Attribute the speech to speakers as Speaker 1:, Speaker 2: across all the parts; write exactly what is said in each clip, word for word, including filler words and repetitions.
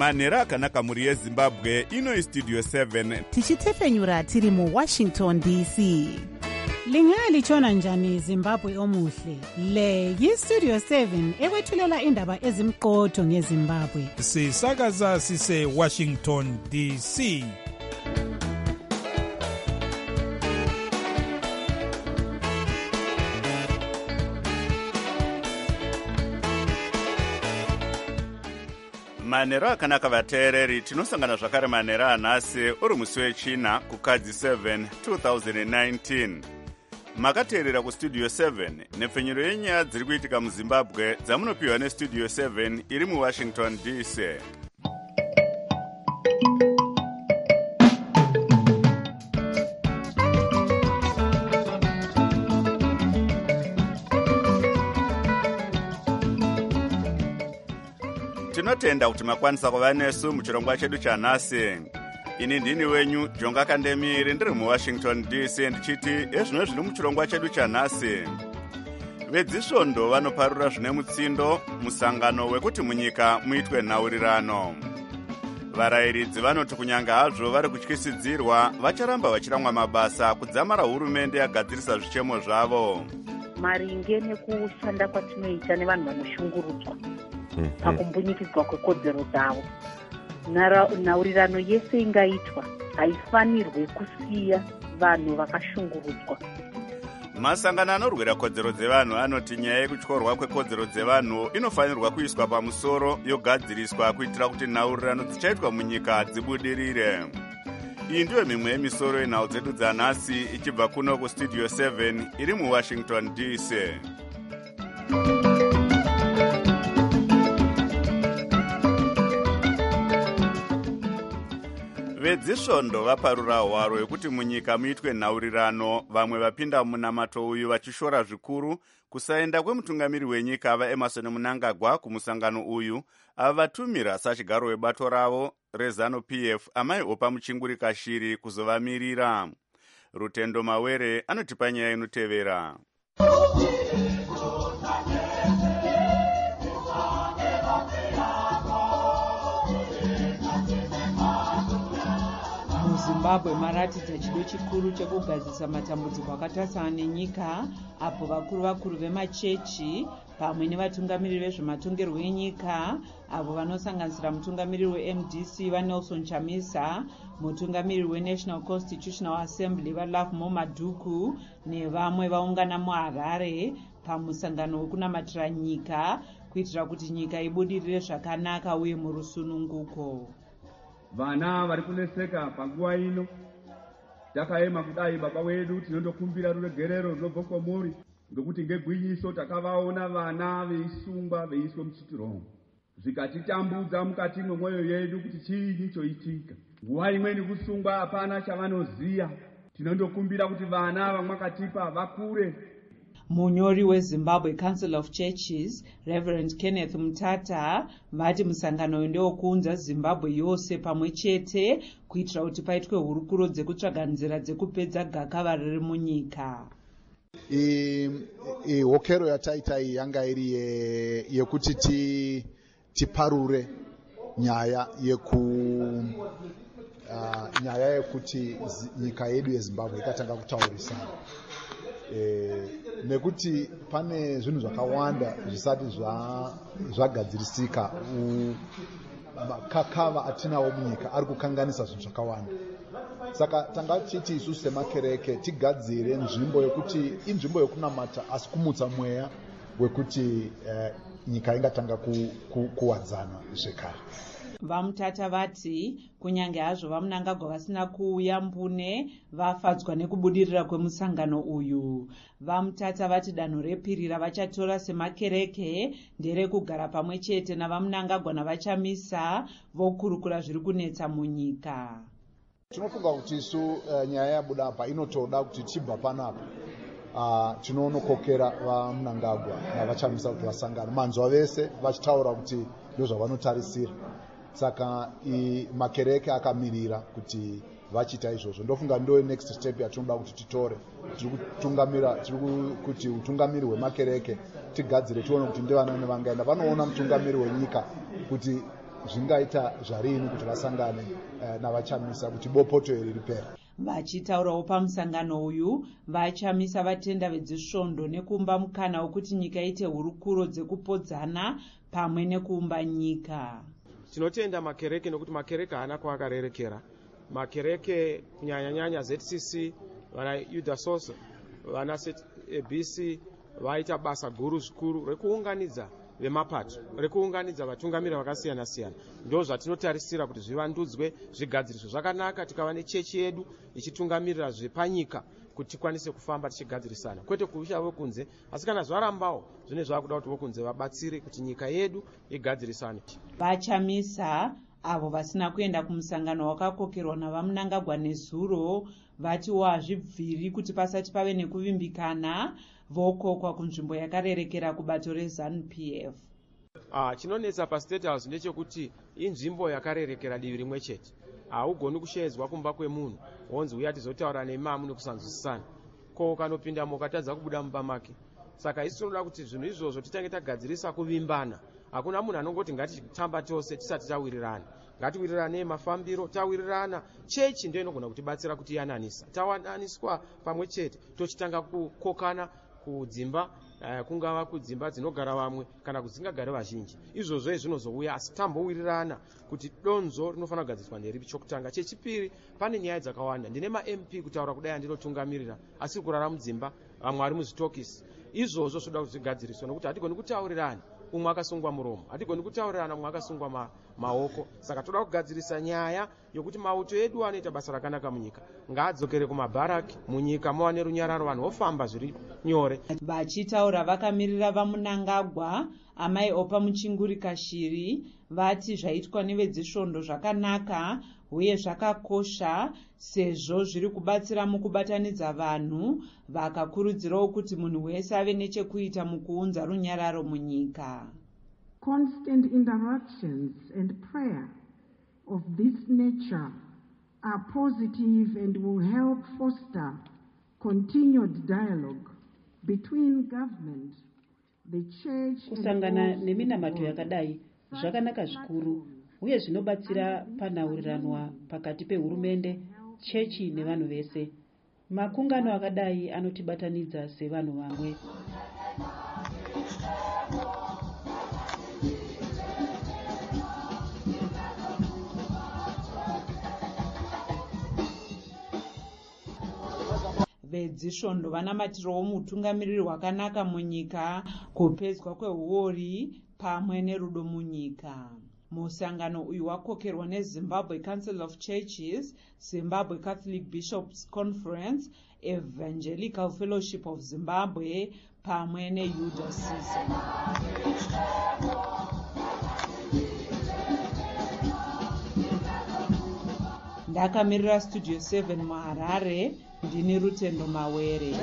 Speaker 1: manhero akanaka muri yezimbabwe. Ino istudio seven
Speaker 2: tichitefenyura tiri mu Washington D C.
Speaker 3: Lingalitshona njani Zimbabwe omuhle? Le yistudio seven ekwethulela indaba ezimqotho ngeZimbabwe.
Speaker 4: Sisakaza sise Washington D C.
Speaker 1: manhero akanaka vateereri. Tinosangana zvakare manhero anhasi uri musi wechina kukadzi seven two thousand nineteen. Makateerera kustudio seven nepfenyuro yenyaya dziri kuitika muZimbabwe dzamunopiwa nestudio seven iri muWashington D C. Tinotenda kuti makwanisa kuva nesu muchirongwa chedu chanhasi. Ini ndini wenyu Jonga Kandemiri ndiri muWashington D C ndichiti ezvino zviri muchirongwa chedu chanhasi. Vedzisvondo vanoparura zvine mutsindo musangano wekuti munyika muitwe nhaurirano. Varayiridzi vanoti kunyanga hazvo vari kutyisidzirwa vacharamba vachiramwa mabasa kudzamara hurumende yagadzirisa zvichemo zvavo.
Speaker 5: Maringe nekushanda kwatinoita nevanhu vanoshungurudzwa pakumbunyikidzwa kwekodzero dzavo. Nhaurirano yese ingaitwa haifanirwe kusiya vanhu vakashungurudzwa.
Speaker 1: Masangano anorwira kodzero dzevanhu anoti nyaya yekutyorwa kwekodzero dzevanhu inofanirwa kuiswa pamusoro yogadziriswa kuitira kuti nhaurirano dzichaitwa munyika dzibudirire. Iyi ndiyo mimwe yemisoro yenhau dzedu dzanhasi ichibva kuno kustudio seven iri muWashington D C. Vedzisvondo vaparura hwaro yekuti munyika muitwe nhaurirano. Vamwe vapinda munamato uyu vachishora zvikuru kusaenda kwemutungamiri wenyika ava Emerson Mnangagwa kumusangano uyu ava vatumira sachigaro webato ravo reZanu P F amai Opa Muchingurika Shiri kuzovamirira. Rutendo Mawere anotipa nyaya inotevera.
Speaker 6: Zimbabwe maratidza chido chikuru chekugadzisa matambudziko akatasana nenyika, apo vakuru vakuru vemachechi pamwe nevatungamiriri vezvematongerwo enyika avo vanosanganisira mutungamiriri weM D C vaNelson Chamisa, mutungamiriri weNational Constitutional Assembly vaLove Maduku nevamwe vaungana muHarare pamusangano wekunamatira nyika kuitira kuti nyika ibudirire zvakanaka uye murusununguko.
Speaker 7: Vana vari kuneseka panguva ino takaema kudai baba wedu tinondokumbira ruregerero runobva kwamuri ngekuti ngegwinyiso takavaona vana veisungwa veiswa muchitirongo zvikatitambudza mukati mwemwoyo yedu kuti chiinyi choitika. Nguva imweni kusungwa hapana chavanoziya. Tinondokumbira kuti vana vamwakatipa vakure.
Speaker 6: Munyori weZimbabwe Council of Churches Reverend Kenneth Mutata vati musangano ndewokuunza Zimbabwe yose pamwe chete kuitira kuti paitwe hurukuro dzekutsvaga nzira dzekupedza gakava riri munyika.
Speaker 8: Hokero yataita iyi yanga iri yekuti ti tiparure nyaya yeku uh, nyaya yekuti nyika yedu yeZimbabwe ikatanga kutaurisana. E, nekuti pane zvinhu zvakawanda zvisati zvagadzirisika. Makakava atinawo munyika ari kukanganisa zvinhu zvakawanda. Saka tanga tichiti isusu semakereke tigadzire nzvimbo yekuti inzvimbo yokunamata asi kumutsa mweya wekuti eh, nyika ingatanga ku, ku, kuwadzana zvekare.
Speaker 6: Vamutata vati kunyange hazvo vaMnangagwa vasina kuuya mbune vafadzwa nekubudirira kwemusangano uyu. Vamutata vati danho repiri ravachatora semakereke nderekugara pamwe chete navaMnangagwa navachamisa vokurukura zviri kunetsa munyika.
Speaker 8: Tinofunga kuti isu uh, nyaya yabuda apa inotoda kuti tibva panapa uh, tinonokokera vaMnangagwa navachamisa kuti vasangane manzwa vese vachitaura kuti ndizvo zvavanotarisira. Saka i makereke akamirira kuti vachita izvozvo. Ndofunga ndo next step yatinoda kuti titore. Tiri kutungamira tiri kuti utungamiri hwemakereke tigadzire tione kuti ndevana vangaenda vanoona mutungamiri wenyika kuti zvingaita zvarini kuti vasangane uh, navachamisa kuti bopoto iri ripere.
Speaker 6: Vachitaurawo pamusangano uyu, vachamisa vatenda vedzisvondo nekumba mukana wekuti nyika ite hurukuro dzekupodzana pamwe nekuumba nyika.
Speaker 9: Tinotenda makereke nekuti makereke haana kwakarerekera. Makereke kunyanya-nyanya Z C C, vana Yudasos, vana A B C vaita basa guru zvikuru rekuunganidza vemapato, rekuunganidza vatungamiri vakasiyana siyana. Ndo zvatinotarisira kuti zvivandudzwe, zvigadziriswe zvakanaka, tikava nechechi yedu ichitungamirira zvepanyika kuti tikwanise kufamba tichigadzirisana. Kwete kuisha vokunze, asi kana zvarambawo zvine zvakuda kuti vokunze vabatsire kuti nyika yedu igadzirisane.
Speaker 6: Vachamisa avo vasina kuenda kumusangano wakakokerwa navamunangagwa nezuro vati wazvibviri kuti pasati pave nekuvimbikana vokokwa kunzvimbo yakarerekera kubato reZANU P F.
Speaker 9: Ah, chinonetsa paState House ndechekuti inzvimbo yakarerekera divi rimwe chete. Haugoni kushedzwa kumba kwemunhu wonzi uya tizotaura neimamu nekusanzwisisana. Ko kanopinda mukatadza kubuda mumba make. Saka isi tinoda kuti zvinhu izvozvo titange tagadzirisa kuvimbana. Hakuna munhu anongoti ngatitamba tose tisati tawirirana. Ngatiwirirane mafambiro, tawirirana. Chechi ndio inogona kutibatsira kuti yananisa. Tawananiswa pamwe chete tochitanga kukokana kudzimba, uh, kungava kudzimba dzinogara vamwe kana kudzingagara vazhinji. Izvozvo zvinozouya asi tambowirirana kuti donzo rinofana kugadziriswa nderipi chokutanga. Chechipiri pane nyaya dzakawanda. Ndine ma M P kutaura kudai ndinotungamirira asi kurara mudzimba, vamwe vari muzvitokisi. Izvozvo zvoda kuzigadziriswa nokuti hatigoni kutaurirana. Umwe akasungwa muromo, hatigoni kutaurirana umwe akasungwa ma, maoko. Saka toda kugadzirisa nyaya yokuti mauto edu anoita basa rakanaka munyika ngaadzokere kumabharaki munyika muwane runyararo, vanhu vofamba zviri nyore.
Speaker 6: Vachitaura vakamirira vamunangagwa, amai Opa Muchingurika Shiri vati zvaitwa nevedzisvondo zvakanaka uye zvakakosha sezvo zviri kubatsira mukubatanidza vanhu, vakakurudzirawo kuti munhu wese ave nechekuita mukuunza runyararo munyika.
Speaker 10: Constant interactions and prayer of this nature are positive and will help foster continued dialogue between government, the church.
Speaker 11: Kusangana neminamato yakadai zvakanaka zvikuru uye zvinobatsira panhaurirano pakati pehurumende, chechi nevanhu vese. Makungano akadai anotibatanidza sevanhu vamwe.
Speaker 6: Vedzisvondo vanamatirowo mutungamiriri hwakanaka munyika, kupedzwa kwehuori pamwe nerudo munyika. Musangano uyu wakokerwa neZimbabwe Council of Churches, Zimbabwe Catholic Bishops Conference, Evangelical Fellowship of Zimbabwe pamwe neUDASIS. Ndakamirira Studio seven muHarare, ndini Rutendo Mawere.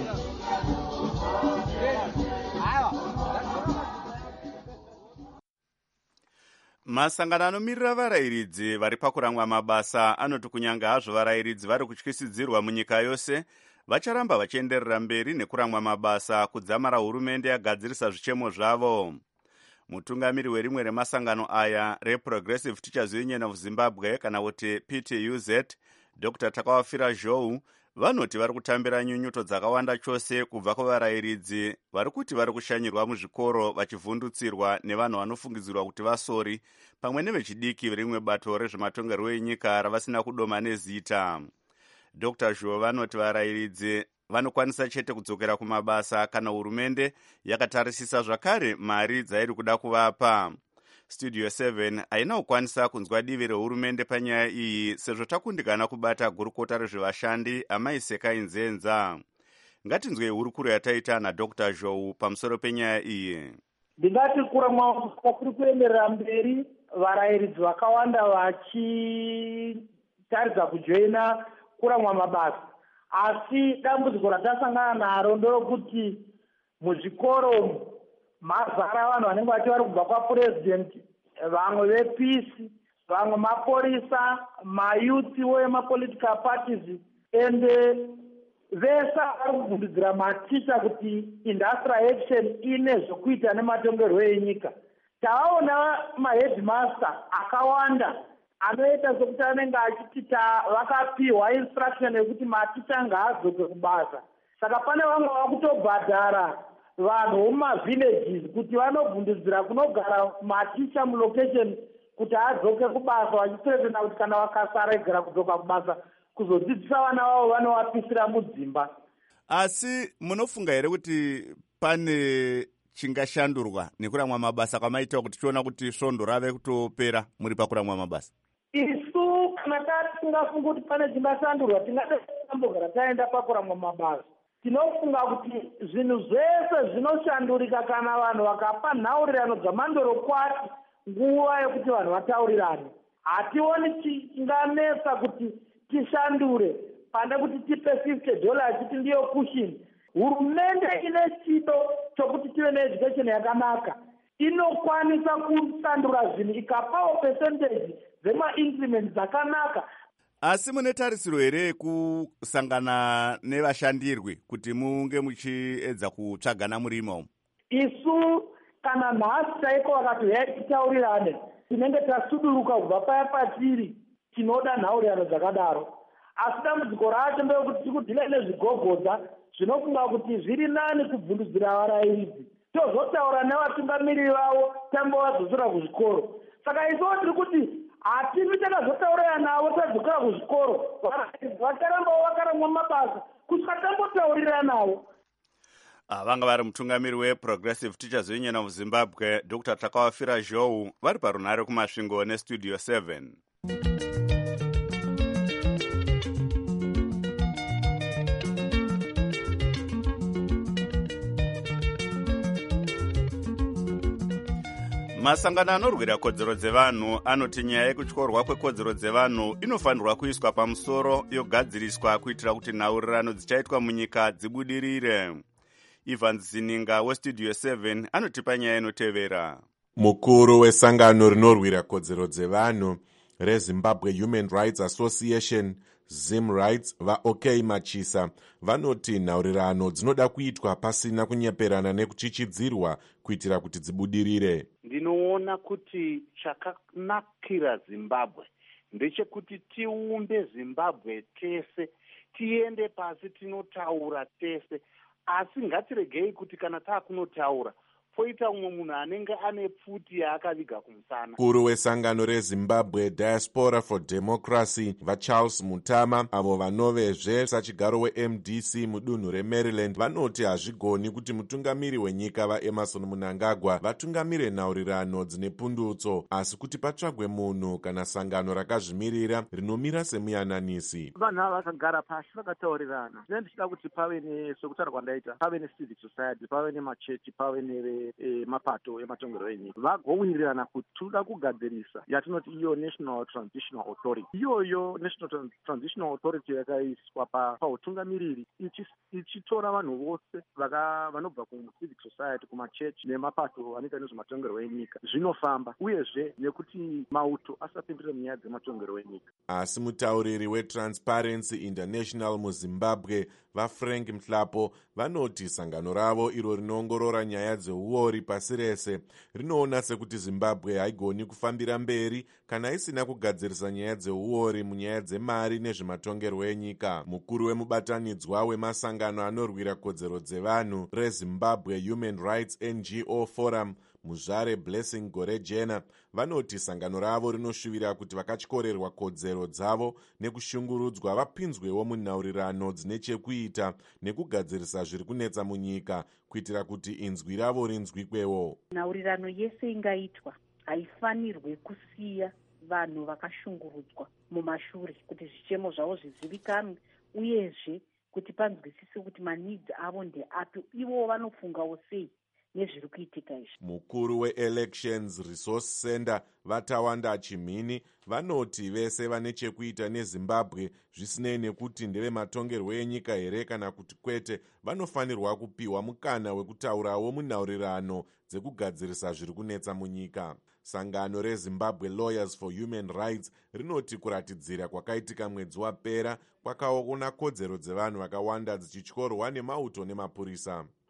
Speaker 1: Masangano anomirira varayiridzi vari pakuramwa mabasa anoti kunyange hazvo varayiridzi vari kutyisidzirwa munyika yose, vacharamba vachienderera mberi nekuramwa mabasa kudzamara hurumende yagadzirisa zvichemo zvavo. Mutungamiri werimwe remasangano aya reProgressive Teachers Union of Zimbabwe kana kuti P T U Z, Doctor Takawafira Zhou, vanoti vari kutambira nyunyuto dzakawanda chose kubva kuvarayiridzi vari kuti vari kushanyirwa muzvikoro vachivhundutsirwa nevanhu vanofungidzirwa kuti vasori pamwe nevechidiki verimwe bato rezvematongerwo enyika ravasina kudoma nezita. Doctor Zhou vanoti varayiridzi vanokwanisa chete kudzokera kumabasa kana hurumende yakatarisisa zvakare mari dzairi kuda kuvapa. Studio seven haina kukwanisa kunzwa divi rehurumende panyaya iyi sezvo takundikana kubata gurukota rezvevashandi Amai Sekai Nzenza. Ngatinzwe hurukuro yataita naDr Zhou pamusoro penyaya iyi.
Speaker 12: Ndingati kuramwa kuri kuenderera mberi, varayiridzi vakawanda vachitaridza kujoina kuramwa mabasa. Asi dambudziko ratasangana naro nderokuti muzvikoro mazara vanhu vanenge vachi vari kubva kwapurezidendi, vamwe vepisi, vamwe maporisa, mayuthi wemapolitical parties, ende vese vari kubvundudzira maticha kuti industrial action ine zvokuita nematongerwo enyika. tavaona mahedmaster akawanda anoita sekuti anenge achiti vakapiwa instruction yekuti maticha ngaadzoke kubasa. Saka pane vamwe vakutobhadhara vanhu vomumavillages kuti vanobvundudzira kunogara maticha mulocation kuti adzoke kubasa, vachitoetena kuti kana vakasaregera kudzoka kubasa kuzodzidzisa vana vavo vanovapisira mudzimba.
Speaker 1: Asi munofunga here kuti pane chingashandurwa nekuramwa mabasa kwamaita kuti tiona kuti svondo rave kutopera muri pakuramwa mabasa?
Speaker 12: Isu kana tatingafunga kuti pane chingashandurwa tingatambogara taenda pakuramwa mabasa. Tinofunga kuti zvinhu zvese zvinoshandurika kana vanhu vakapa nhaurirano dzamandorokwati nguva yekuti vanhu vataurirane. Hationi chinganetsa kuti tishandure pane kuti tipe fifty dollars kuti ndiyo kushini. Hurumende ine chido chokuti tive needucation yakanaka inokwanisa kushandura zvinhu ikapawo percentage dzema-increment dzakanaka.
Speaker 1: Asi mune tarisiro here kusangana nevashandirwi kuti munge muchiedza kutsvagana murima umu?
Speaker 12: Isu kana nhasi chaiko vakati huyai titaurirane, tinenge tasuduruka kubva paya patiri, tinoda nhaurirano dzakadaro. Asi dambudziko racho ndeyekuti tiri kudhila nezvigogodza zvinofunga kuti zviri nani kubvundudzira varairidzi, tozotaura nevatungamiriri vavo tambovadzosera kuzvikoro. Saka isiwo tiri kuti hatimi takazotaurira navo tadzokera kuzvikoro, vacharambawo vakaramwa mabasa kusvika tambotaurira navo.
Speaker 1: Vanga vari mutungamiri weProgressive Teachers Union of Zimbabwe, Doctor Takawafira Zhou, vari parunhare kumasvingo nestudio seven. Masangano anorwira kodzero dzevanhu anoti nyaya yekutyorwa kwekodzero dzevanhu inofanirwa kuiswa pamusoro yogadziriswa kuitira kuti nhaurirano dzichaitwa munyika dzibudirire. Ivan Zininga westudio seven anotipa nyaya inotevera.
Speaker 13: Mukuru wesangano rinorwira kodzero dzevanhu reZimbabwe Human Rights Association Zim Rights vaOK Machisa vanoti nhaurirano dzinoda kuitwa pasina kunyeperana nekuchichidzirwa kuitira kuti dzibudirire.
Speaker 14: Ndinoona kuti chakanakira Zimbabwe ndechekuti tiumbe Zimbabwe tese, tiende pasi tinotaura tese, asi ngatiregei kuti kana taakunotaura poita umwe munhu anenge ane pfuti yaakaviga kumusana.
Speaker 13: Mukuru wesangano reZimbabwe Diaspora for Democracy vaCharles Mutama avo vanovezve sachigaro weM D C mudunhu reMaryland vanoti hazvigoni kuti mutungamiri wenyika vaEmerson Mnangagwa vatungamire nhaurirano dzine pundutso, asi kuti patsvagwe munhu kana sangano rakazvimirira rinomira semuyananisi.
Speaker 15: Vanhu ava vakagara pashi vakataurirana. Zvine ndichida kuti pave nesokutaura kwandaita, pave necivic society, pave nemachechi, pave neve E, mapato ematongerero enyika vagowirirana kuti toda kugadzirisa yatinoti iyo National Transitional Authority. Iyoyo National Transitional Authority yakaiswa pautungamiriri ichitora vanhu vose vanobva kucivic society, kumachechi nemapato anoita nezvematongerero enyika zvinofamba, uyezve nekuti mauto asapindira munyaya dzematongerero enyika.
Speaker 13: Asi mutauriri weTransparency International muZimbabwe vaFrank Mhlapo vanoti sangano ravo iro rinoongorora nyaya dzeuori pasi rese rinoona sekuti Zimbabwe haigoni kufambira mberi kana isina kugadzirisa nyaya dzeuori munyaya dzemari nezvematongerwo enyika. Mukuru wemubatanidzwa wemasangano anorwira kodzero dzevanhu reZimbabwe Human Rights N G O Forum Muzvare Blessing Gorejena vanoti sangano ravo rinoshuvira kuti vakatyorerwa kodzero dzavo nekushungurudzwa vapinzwewo munhaurirano dzine chekuita nekugadzirisa zviri kunetsa munyika kuitira kuti inzwi ravo rinzwikwewo.
Speaker 5: Nhaurirano yese ingaitwa haifanirwe kusiya vanhu vakashungurudzwa mumashure kuti zvichemo zvavo zvizivikanwe, uyezve kuti panzwisise kuti manidzi avo ndeapi, ivo vanofungawo sei nezviri kuitika izvi.
Speaker 13: Mukuru weElections Resource Center Vatawanda Chimhini vanoti vese vane chekuita neZimbabwe zvisinei nekuti ndeve matongerwo enyika here kana kuti kwete vanofanirwa kupiwa mukana wekutaurawo munhaurirano dzekugadzirisa zviri kunetsa munyika. Sangano reZimbabwe Lawyers for Human Rights rinoti kuratidzira kwakaitika mwedzi wapera kwakaona kodzero dzevanhu vakawanda dzichityorwa nemauto nemapurisa.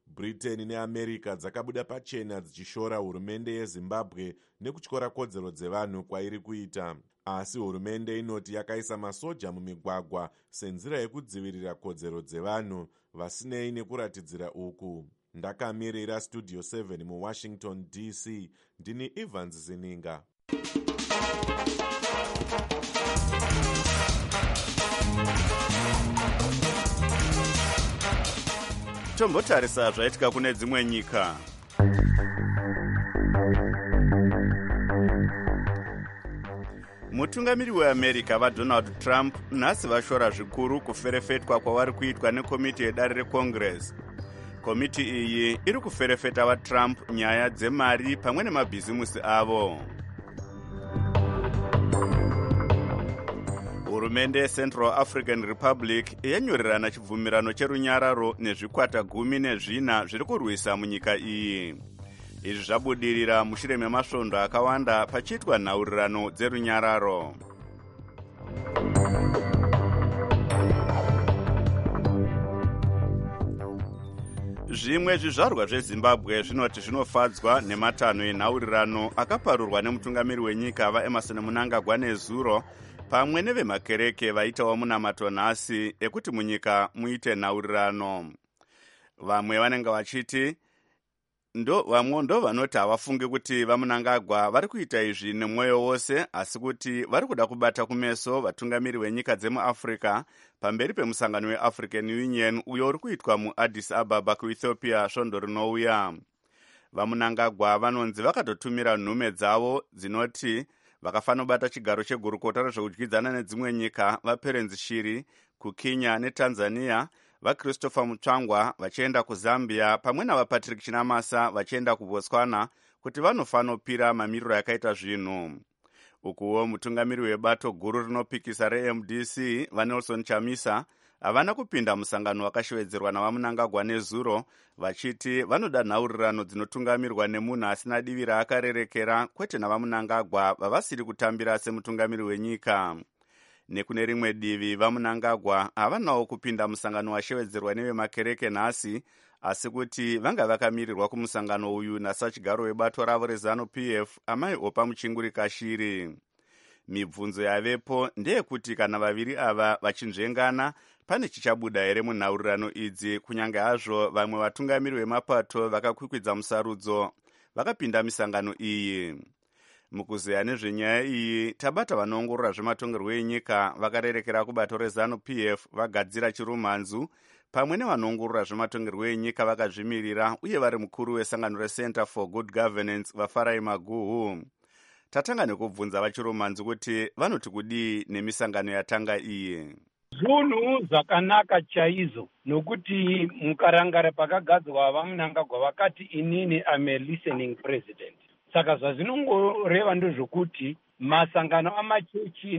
Speaker 13: Britain neAmerica dzakabuda pachena dzichishora hurumende yeZimbabwe nekutyora kodzero dzevanhu kwairi kuita. Asi hurumende inoti yakaisa masoja mumigwagwa senzira yekudzivirira kodzero dzevanhu, vasinei nekuratidzira uku. Ndakamirira Studio seven muWashington D C, ndini Evans Zininga.
Speaker 1: Tombotarisa zvaitika kune dzimwe nyika. Mutungamiri weAmerica vaDonald Trump nhasi vashora zvikuru kuferefetwa kwavari kuitwa nekomiti yedare reCongress. Komiti iyi iri kuferefeta vaTrump nyaya dzemari pamwe nemabhizimusi avo. Hurumende yeCentral African Republic yanyorerana chibvumirano cherunyararo nezvikwata gumi nezvina zviri kurwisa munyika iyi. Izvi zvabudirira mushure memasvondo akawanda pachiitwa nhaurirano dzerunyararo. Zvimwe zvizvarwa zveZimbabwe zvinoti zvinofadzwa nematanho enhaurirano akaparurwa nemutungamiri wenyika vaEmerson Mnangagwa nezuro pamwe nevemakereke vaitawo munamato nhasi ekuti munyika muite nhaurirano. Vamwe vanenge vachiti ndo vamwe ndo vanoti havafungi kuti vaMnangagwa vari kuita izvi nemwoyo wose, asi kuti vari kuda kubata kumeso vatungamiri venyika dzemuAfrica pamberi pemusangano weAfrican Union uyo uri kuitwa muAddis Ababa kuEthiopia svondo rinouya. VaMnangagwa vanonzi vakatotumira nhume dzavo dzinoti vakafanira kubata chigaro chegurukota rezvekudyidzana nedzimwe nyika vaPerenzi Shiri kuKenya neTanzania, vaChristopher Mutsvangwa vachienda kuZambia pamwe navaPatrick Chinamasa vachienda kuBotswana kuti vanofanopira mamiriro yakaita zvinhu. Ukuwo mutungamiri webato guru rinopikisa reM D C vaNelson Chamisa havana kupinda musangano wakashevedzerwa navaMnangagwa nezuro, vachiti vanoda nhaurirano dzinotungamirwa nemunhu asina divi raakarerekera, kwete navaMnangagwa vavasiri kutambira semutungamiri wenyika. Nekune rimwe divi vaMnangagwa havanawo kupinda musangano washevedzerwa nevemakereke nhasi, asi kuti vanga vakamirirwa kumusangano uyu nasachigaro webato ravo reZanu-P F amai Opa Muchinguri Kashiri. Mibvunzo yavepo ndeyekuti kana vaviri ava vachinzvengana pane chichabuda here munhaurirano idzi, kunyange hazvo vamwe vatungamiri vemapato vakakwikwidza musarudzo vakapinda misangano iyi. Mukuzeya nezvenyaya iyi tabata vanoongorora zvematongerwo enyika vakarerekera kubato reZanu-P F vagadzira chirumhanzu pamwe nevanoongorora zvematongerwo enyika vakazvimirira uye vari mukuru wesangano reCenter for Good Governance vaFarai Maguhu. Tatanga nekubvunza vachirumhanzu kuti vanoti kudii nemisangano yatanga iyi.
Speaker 16: Zvinhu zvakanaka chaizvo nokuti mukarangara pakagadzwa vaMnangagwa vakati inini am a listening president. Saka zvazvinongoreva ndezvokuti masangano amachechi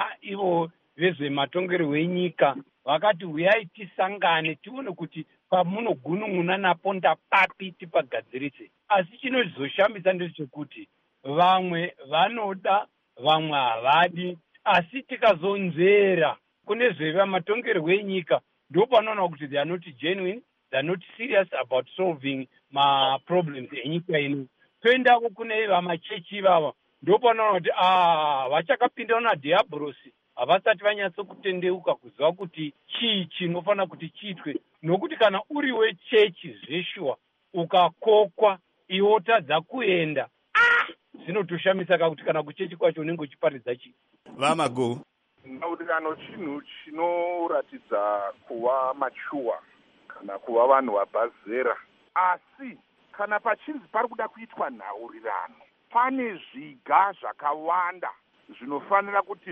Speaker 16: naivo vezvematongerwo enyika vakati huyai tisangane tione kuti pamunogunun'una napo ndapapi tipagadzirise. Asi chinozoshambisa ndechekuti vamwe vanoda vamwe havadi, asi tikazonzera kune zvevamatongerwo enyika ndo panoona kuti they are not genuine, they are not serious about solving maproblems enyika ino. Toendako kune vamachechi ivava ndo panoona kuti ah vachakapinda nadhiabhorosi havasati vanyatso kutendeuka kuziva kuti chii chinofanira kuti chiitwe, nokuti kana uri wechechi zveshuwa ukakokwa iwe otadza kuenda ah zvinotoshamisa kakuti kana kuchechi kwacho unenge uchiparidza chii.
Speaker 1: Vamagu
Speaker 17: nhaurirano chinhu chinoratidza kuva machuwa kana kuva vanhu vabhazera, asi kana pachinzi pari kuda kuitwa nhaurirano pane zviga zvakawanda zvinofanira kuti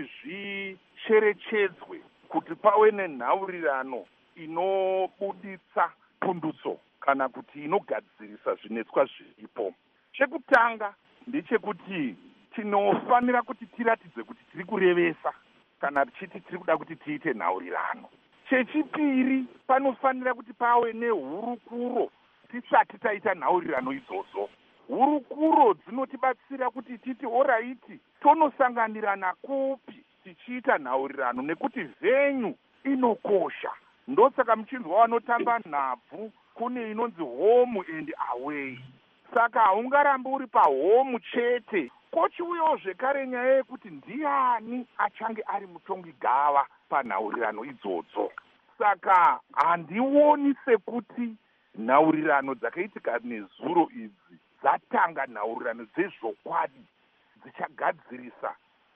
Speaker 17: zvicherechedzwe kuti pave nenhaurirano inobuditsa pundutso kana kuti inogadzirisa zvinetswa zviripo. Chekutanga ndechekuti tinofanira kuti tiratidze kuti tiri kurevesa kana tichiti tiri kuda kuti tiite nhaurirano. Chechipiri, panofanira kuti pave nehurukuro tisati taita nhaurirano idzodzo. Hurukuro dzinotibatsira kuti titi oraiti tonosanganirana kupi tichiita nhaurirano, nekuti venyu inokosha. Ndosaka muchinzwa vanotamba nhabvu kune inonzi home and away. Saka haungarambi uri pahome chete. Kochiuyawo zvekare nyaya yekuti ndiani achange ari mutongi gava panhaurirano idzodzo. Saka handioni sekuti nhaurirano dzakaitika nezuro idzi dzatanga nhaurirano dzezvokwadi dzichagadzirisa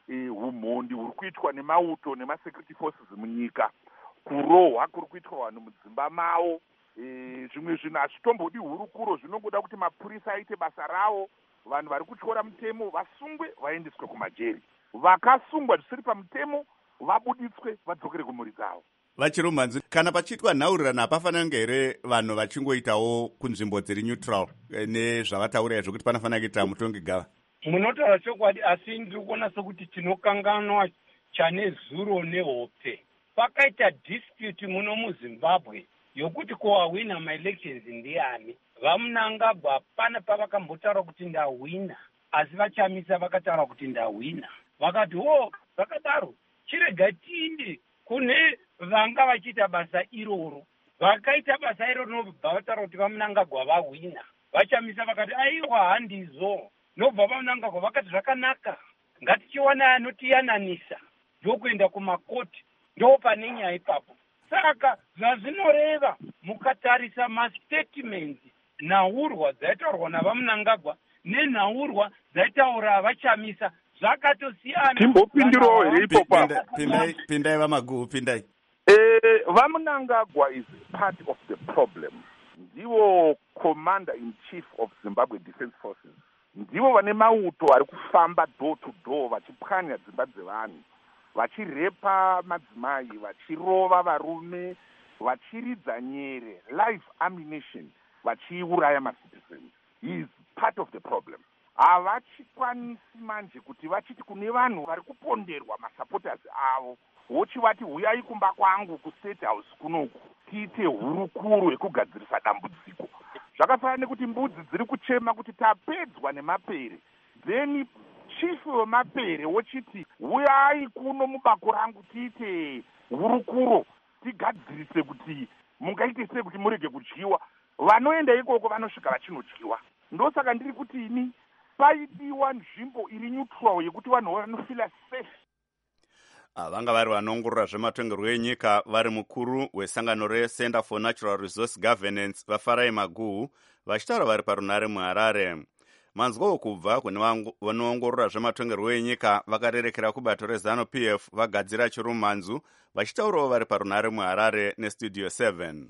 Speaker 17: umhondi huri kuitwa nemauto nemasecurity forces munyika, kurohwa kuri kuitwa vanhu mudzimba mavo. Zvimwe zvinhu hazvitombodi hurukuro, zvinongoda kuti mapurisa aite basa ravo, vanhu vari kutyora mutemo vasungwe vaendeswe kumajeri, vakasungwa zvisiri pamutemo vabuditswe vadzokere kumhuri dzavo.
Speaker 1: Vachirumanzi, kana pachiitwa nhaurirano hapafanira kunge here vanhu vachingoitawo kunzvimbo dziri neutral nezvavataura izvo kuti panofanira kuita mutongi gava?
Speaker 16: Munotaura chokwadi, asi ndiri kuona sekuti tinokanganwa chane zuro nehope. Pakaita dispute muno muZimbabwe yokuti kowawina maelections ndiani. Vamunangagwa pana pavakambotaura kuti ndawina, asi vachamisa vakataura kuti ndawina. Vakati ho, vakadaro chirega tiinde kune vanga vachiita basa iroro. Vakaita basa iroro nobva vataura kuti vamunangagwa vawina. Vachamisa vakati aiwa handizo. Nobva vamunangagwa vakati zvakanaka, ngatichiwana anotiyananisa ndokuenda kumakoti, ndo pane nyaya ipapo. Saka zvazvinoreva mukatarisa mastatement, nhaurwa dzaitaurwa navamunangagwa nenhaurwa dzaitaura vachamisa zvakatosiyana.
Speaker 17: Timbopindirawo here ipopa.
Speaker 1: Pindai vamaguhu, pindai.
Speaker 17: Eh, vamunangagwa is part of the problem. Ndivo commander in chief of Zimbabwe Defense Forces. Ndivo vane mauto ari kufamba door to door vachipwanya dzimba dzevanhu, vachirepa madzimai, vachirova varume, vachiridza nyere, live ammunition, vachiuraya macitizens. He is part of the problem. Havachikwanisi manje kuti vachiti kune vanhu vari kuponderwa masupporters avo, vochivati huyai kumba kwangu kustate house kunoku tiite hurukuro yekugadzirisa dambudziko. Zvakafanana nekuti mbudzi dziri kuchema kuti tapedzwa nemapere, then chief wemapere wochiti huyai kuno mubako rangu tiite hurukuro tigadzirise kuti mungaite sei kuti murege kudyiwa. Vanoenda ikoko vanosvika vachinodyiwa. Ndosaka ndiri kuti ini paidiwa nzvimbo iri neutral yekuti vanhu vanofila safe.
Speaker 1: Vanga vari vanoongorora zvematongerwo enyika vari mukuru wesangano reCenter for Natural Resource Governance vaFarai Maguhu vachitaura vari parunare muHarare. Manzwawo kubva kune vanoongorora zvematongerwo enyika vakarerekera kubato reZanu P F vagadzira chirumanzu vachitaurawo vari parunare muHarare neStudio seven.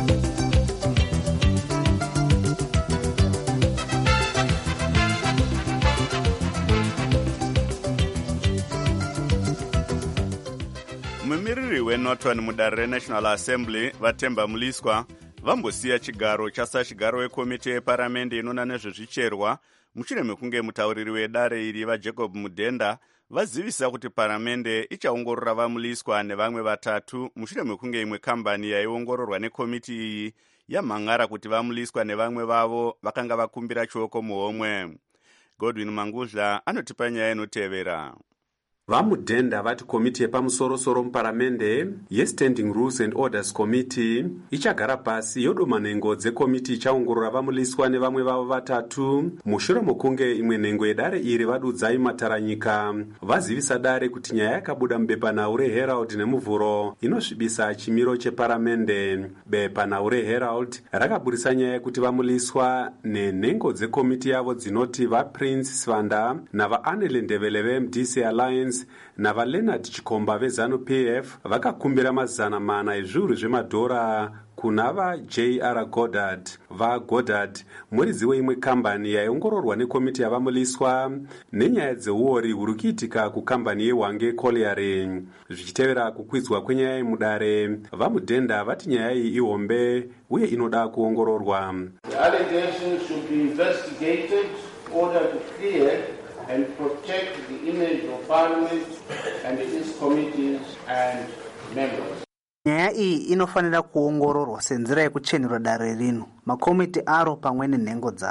Speaker 1: Mumiriri weNorton mudare reNational Assembly Vatemba Muliswa vambosiya chigaro chasa chigaro wekomiti yeparamende inona nezvezvicherwa mushure mekunge mutauriri wedare iri vaJacob Mudenda vazivisa kuti paramende ichaongorora vaMuliswa nevamwe vatatu mushure mekunge imwe kambani yaiongororwa nekomiti iyi yamhangara kuti vaMuliswa nevamwe vavo vakanga vakumbira chioko muhomwe. Godwin Mangudla anotipa nyaya inotevera.
Speaker 18: VaMudenda vati komiti yepamusoro-soro muparamende yeStanding Rules and Orders Committee ichagara pasi yodoma nhengo dzekomiti ichaongorora vaMuliswa nevamwe vavo vatatu mushure mokunge imwe nhengo yedare iri vadudzai mataranyika vazivisa dare kuti nyaya yakabuda mubepanhau reHerald nemuvhuro inosvibisa chimiro cheparamende. Bepanhau reHerald rakaburisa nyaya yekuti vaMuliswa nenhengo dzekomiti yavo dzinoti vaPrince Svanda navaAnele Ndebele veM D C Alliance navaLeonard Chikomba veZanu P F vakakumbira mazana mana ezviuru zvemadhora kuna vaJ R Goddard. VaGoddard muridzi weimwe kambani yaiongororwa nekomiti yavaMuliswa nenyaya dzeuori huri kuitika kukambani yeHwange Colliery. Zvichitevera kukwidzwa kwenyaya yemudare, vaMudenda vati nyaya iyi ihombe uye inoda kuongororwa.
Speaker 19: The allegations should be investigated in order to clear and protect the image of Parliament and its committees and members.
Speaker 20: Nyaya iyi inofanira kuongororwa senzira yekuchenura dare rino, makomiti aro pamwe nenhengo dzaro.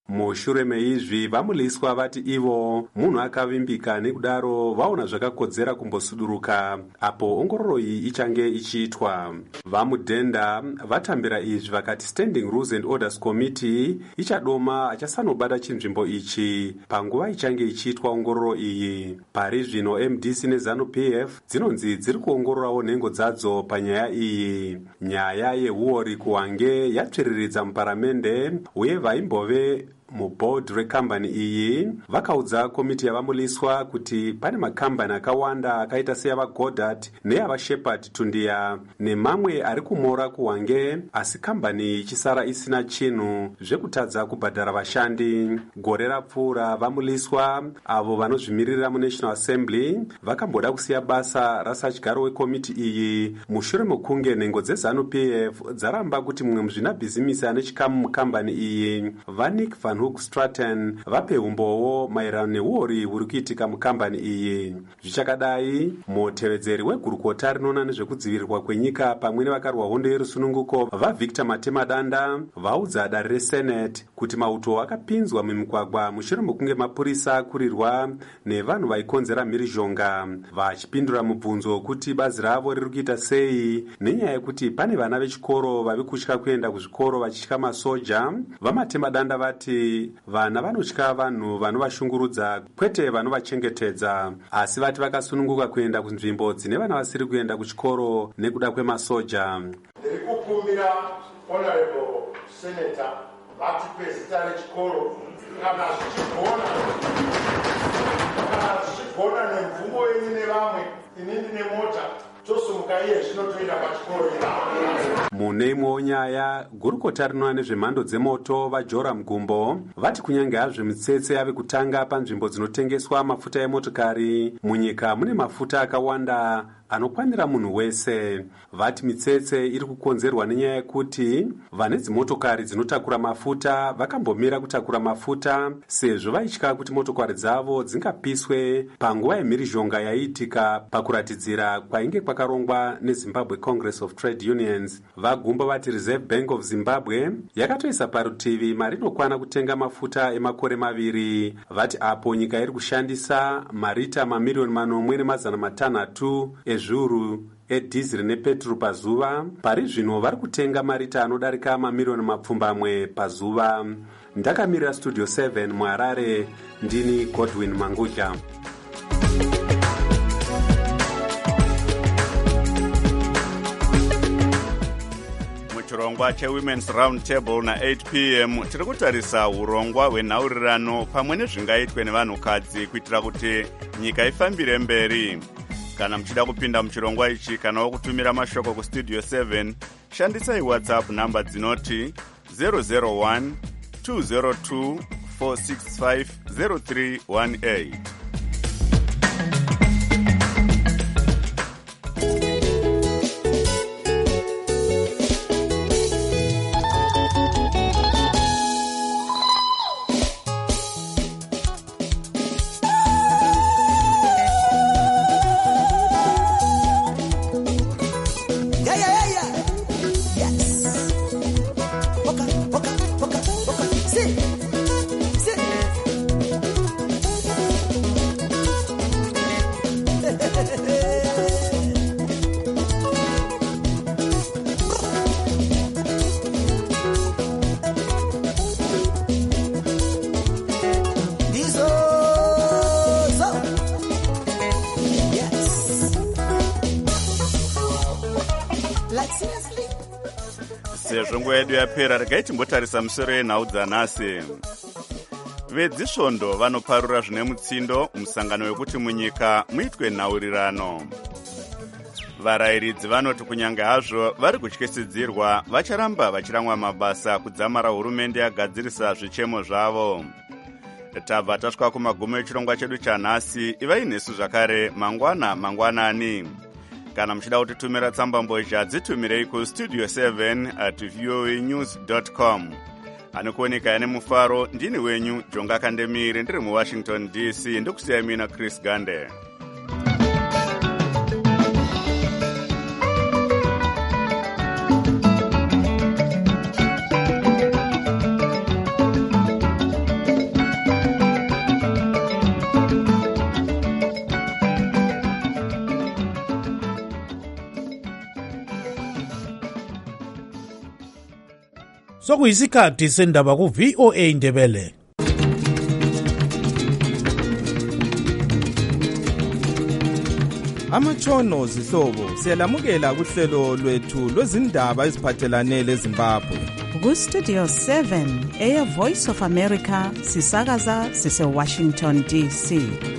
Speaker 18: mushure meizvi vamuliswa vati ivo munhu akavimbika, nekudaro vaona zvakakodzera kumbosuduruka apo ongororo iyi ichange ichiitwa. Vamudhenda vatambira izvi vakati Standing Rules and Orders Committee ichadoma achasanobata chinzvimbo ichi panguva ichange ichiitwa ongororo iyi. Pari zvino M D C neZANU P F dzinonzi dziri kuongororawo nhengo dzadzo panyaya iyi. Nyaya yehuori kuwange yatsviriridza muparamende uye vaimbove muboard rekambani iyi vakaudza komiti yavamuliswa kuti pane makambani akawanda akaita seyavagodhat neyavashepard tundiya nemamwe ari kumora kuwange, asi kambani ichisara isina chinhu zvekutadza kubhadhara vashandi. Gore rapfuura vamuliswa avo vanozvimirira muNational Assembly vakamboda kusiya basa rasatyaro wekomiti iyi mushure mekunge nhengo dzeZANU P F dzaramba kuti mumwe muzvinabhizimisi ane chikamu mukambani iyi, Vanik van Hoek Stratton, vape umbowo maererano neuori huri kuitika mukambani iyi. Zvichakadai, mutevedzeri wegurukota rinoona nezvekudzivirirwa kwenyika pamwe nevakarwa hondo yerusununguko vaVictor Matemadanda vaudza dare reSenate kuti mauto akapinzwa mumigwagwa mushure mekunge mapurisa akurirwa nevanhu vaikonzera mhirizhonga. Vachipindura mubvunzo kuti bazi ravo riri kuita sei nenyaya yekuti pane vana vechikoro vavi kutya kuenda kuzvikoro vachitya masoja, vaMatemadanda vati vana vanotya vanhu vanovashungurudza kwete vanovachengetedza, asi vati vakasununguka kuenda kunzvimbo dzine vana vasiri kuenda kuchikoro nekuda kwemasoja.
Speaker 20: Ndiri kukumbira honorable senator vatipe zita rechikoro kana zvichigona kana zvichigona nemvumo yenyu nevamwe, inini nemota tosumuka iye zvino toenda pachikoro ina.
Speaker 18: Mune imwewo nyaya, gurukota rinoona nezvemhando dzemoto vaJoram Gumbo vati kunyange hazvo mitsetse yave kutanga panzvimbo dzinotengeswa mafuta emotokari munyika mune mafuta akawanda anokwanira munhu wese. Vati mitsetse iri kukonzerwa nenyaya yekuti vane dzimotokari dzinotakura mafuta vakambomira kutakura mafuta sezvo vaitya kuti motokari dzavo dzingapiswe panguva yemhirizhonga yaiitika pakuratidzira kwainge kwakarongwa neZimbabwe Congress of Trade Unions. VaGumbo vati Reserve Bank of Zimbabwe yakatoisa parutivi mari inokwana kutenga mafuta emakore maviri. Vati apo nyika iri kushandisa marita mamirioni manomwe nemazana matanhatu ezviuru edhiziri nepetro pazuva, pari zvino vari kutenga marita anodarika mamirioni mapfumbamwe pazuva. Ndakamirira Studio seven muHarare, ndini Godwin Mangudya.
Speaker 1: Chirongwa cheWomen's Round Table na eight p m tiri kutarisa urongwa hwenhaurirano pamwe nezvingaitwe nevanhukadzi kuitira kuti nyika ifambire mberi. Kana muchida kupinda muchirongwa ichi kana kutumira mashoko kustudio seven, shandisai WhatsApp namba dzinoti zero zero one two zero two four six five zero three one eight. Sezvo nguva yedu yapera, regai timbotarisa musoro yenhau dzanhasi. Vedzisvondo vanoparura zvine mutsindo musangano wekuti munyika muitwe nhaurirano. Varayiridzi vanoti kunyange hazvo vari kutyisidzirwa vacharamba vachiramwa mabasa kudzamara hurumende yagadzirisa zvichemo zvavo. Tabva tasvika kumagumo echirongwa chedu chanhasi. Ivai nesu zvakare mangwana mangwanani. Kana muchida kutitumira tsambambozha dzitumirei kustudio seven at voanews dot com. Anokuoneka yane mufaro, ndini wenyu Jonga Kandemire, ndiri muWashington D C, ndokusiyai mina Chris Gande.
Speaker 4: sokuyisikhathi sendaba ku-V O A Ndebele.
Speaker 21: Amatshono zihlobo siyalamukela kuhlelo lwethu lwezindaba eziphathelane leZimbabwe.
Speaker 2: Ku-Studio seven, Air Voice of America, sisakaza sise-Washington D C.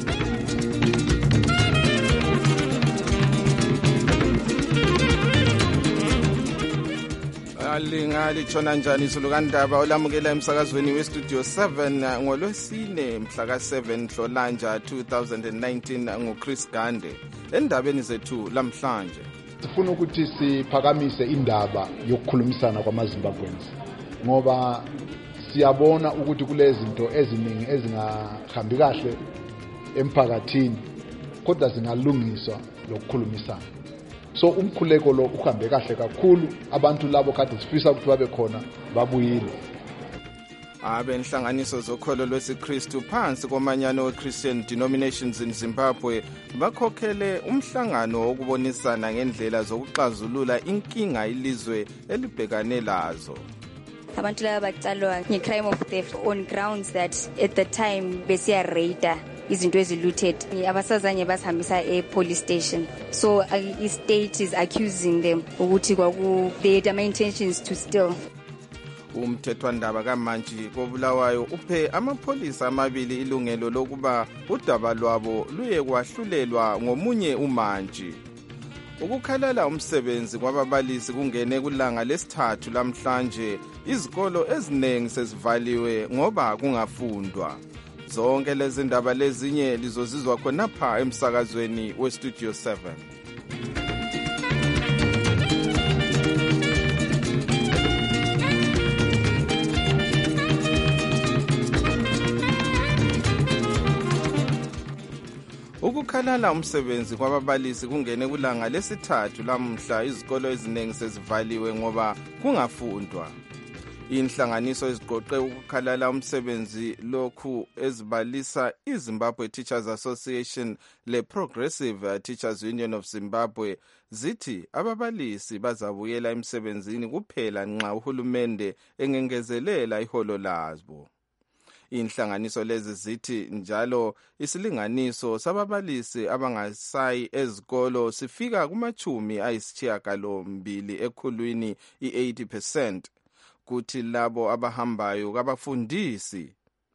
Speaker 21: Lingalithona njani isulukandaba olamukela emsakazweni we-Studio seven ngolwesine mhla ka seven Nhlolanja two thousand nineteen nguChris Gande. Endabeni zethu lamhlanje
Speaker 8: sifuna ukuthi siphakamise indaba yokukhulumisana kwamaZimbabweans ngoba siyabona ukuthi kulezi zinto eziningi ezingahambi kahle emphakathini kodwa zingalungiswa lokukhulumisana. So umkhuleko lo uhambe kahle kakhulu, abantu labo kade sifisa ukuthi babe khona babuyile.
Speaker 21: Abenhlanganiso zokholo lwesiKristu phansi komanyano we-Christian Denominations in Zimbabwe bakhokhele umhlangano wokubonisana ngendlela zokuxazulula inkinga ilizwe elibhekane lazo.
Speaker 22: Abantu laba bacalwa nge-crime of theft on grounds that at the time besiya raider izinto ezilooted abasazanye basihambisa e-police station, so uh, i-state is accusing them ukuthi kwaku they had intentions to steal.
Speaker 21: Umthethwandaba kaMantshi koBulawayo uphe amapholisa amabili ilungelo lokuba udaba lwabo luye kwahlulelwa ngomunye uMantshi. Ukukhalala umsebenzi kwababalisi kungene kulanga lesithathu lamhlanje, izikolo eziningi sezivaliwe ngoba kungafundwa. Zonke lezi ndaba lezinye lizozizwa khonapha emsakazweni we-Studio seven. Ukukhalala umsebenzi kwababalisi kungene kulanga lesithathu lamhla, izikolo eziningi sezivaliwe ngoba kungafundwa. Inhlanganiso eziqoqe ukukhalala umsebenzi lokhu ezibalisa iZimbabwe Teachers Association le-Progressive Teachers Union of Zimbabwe zithi ababalisi bazabuyela emsebenzini kuphela nxa uhulumende engengezelela iholo lazo. Inhlanganiso lezi zithi njalo isilinganiso sababalisi abangasayi ezikolo sifika kumachumi ayisishiyagalombili ekhulwini i-eighty percent. Kuthi labo abahambayo kabafundisi.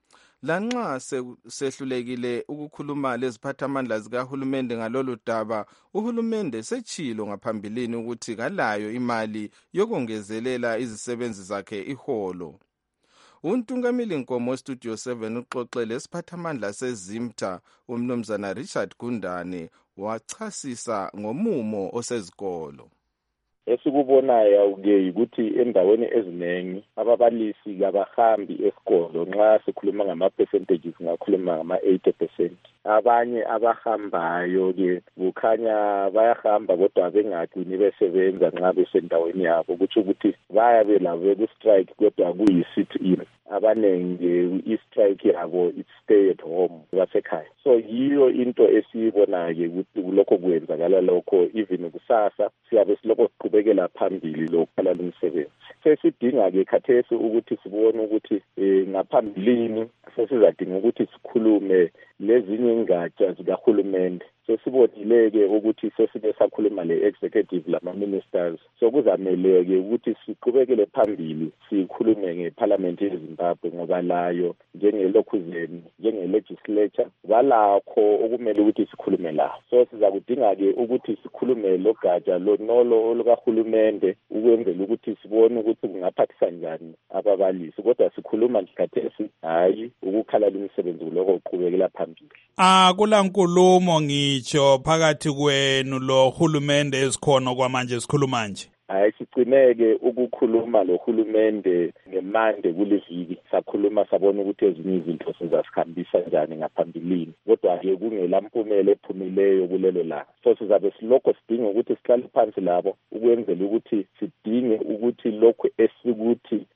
Speaker 21: Lanxa sehlulekile ukukhuluma leziphathamandla zikahulumende ngalolu daba, uhulumende sechilo ngaphambilini ukuthi kalayo imali yokongezelela izisebenzi zakhe iholo. Untungameli Nkomo Studio seven uxoxe lesiphathamandla seZimta umnumzana Richard Gundane wachasisa ngomumo osezikolo.
Speaker 23: Esikubonayo ke ukuthi endaweni eziningi ababalisi kabahambi esikolo. Nxa sikhuluma ngama percentages ngakhuluma ngama eighty percent. Abanye abahambayo ke kukhanya bayahamba kodwa bengagcini besebenza nxa besendaweni yabo, ukuthi ukuthi bayabe labo ku strike kodwa kuyi sit in. Abanenge i-strike yabo it stay at home basekhaya. So yiyo into esiyibona ke ukuthi lokho kwenzakala lokho, even kusasa siyabe silokho siqhubekela phambili lokukhalala umsebenzi. Sesidinga ke khathesi ukuthi sibone ukuthi ngaphambilini sesizadinga ukuthi sikhulume lezinye ingatsha zikahulumende. Sesibonile-ke ukuthi sesike sakhuluma le-executive lama-ministers, so kuzamele-ke ukuthi siqhubekele phambili sikhulume ngeParliament yeZimbabwe ngoba layo njengelokhuzeni njenge-legislature balakho okumele ukuthi sikhulume la. So sizakudinga-ke ukuthi sikhulume logatsha lonolo olukahulumende ukwenzela ukuthi sibone ukuthi kungaphathisa njani ababalisi, kodwa sikhuluma nje khathesi hayi ukukhalala imisebenzi kuloko uqhubekela phambili.
Speaker 4: Ah kulankulumo ngitsho phakathi kwenu lo hulumende esikhona kwamanje sikhuluma nje.
Speaker 23: Hayi sigcineke ukukhuluma lohulumende ngemande kuliviki, sakhuluma sabona ukuthi ezinye izinto sizasikhambisa njani ngaphambilini, kodwa ke kungelampumela ephumileyo kulelo la. So sizabe silokho sidinga ukuthi sihlale phansi labo ukwenzela ukuthi sidinge ukuthi lokho esikuthi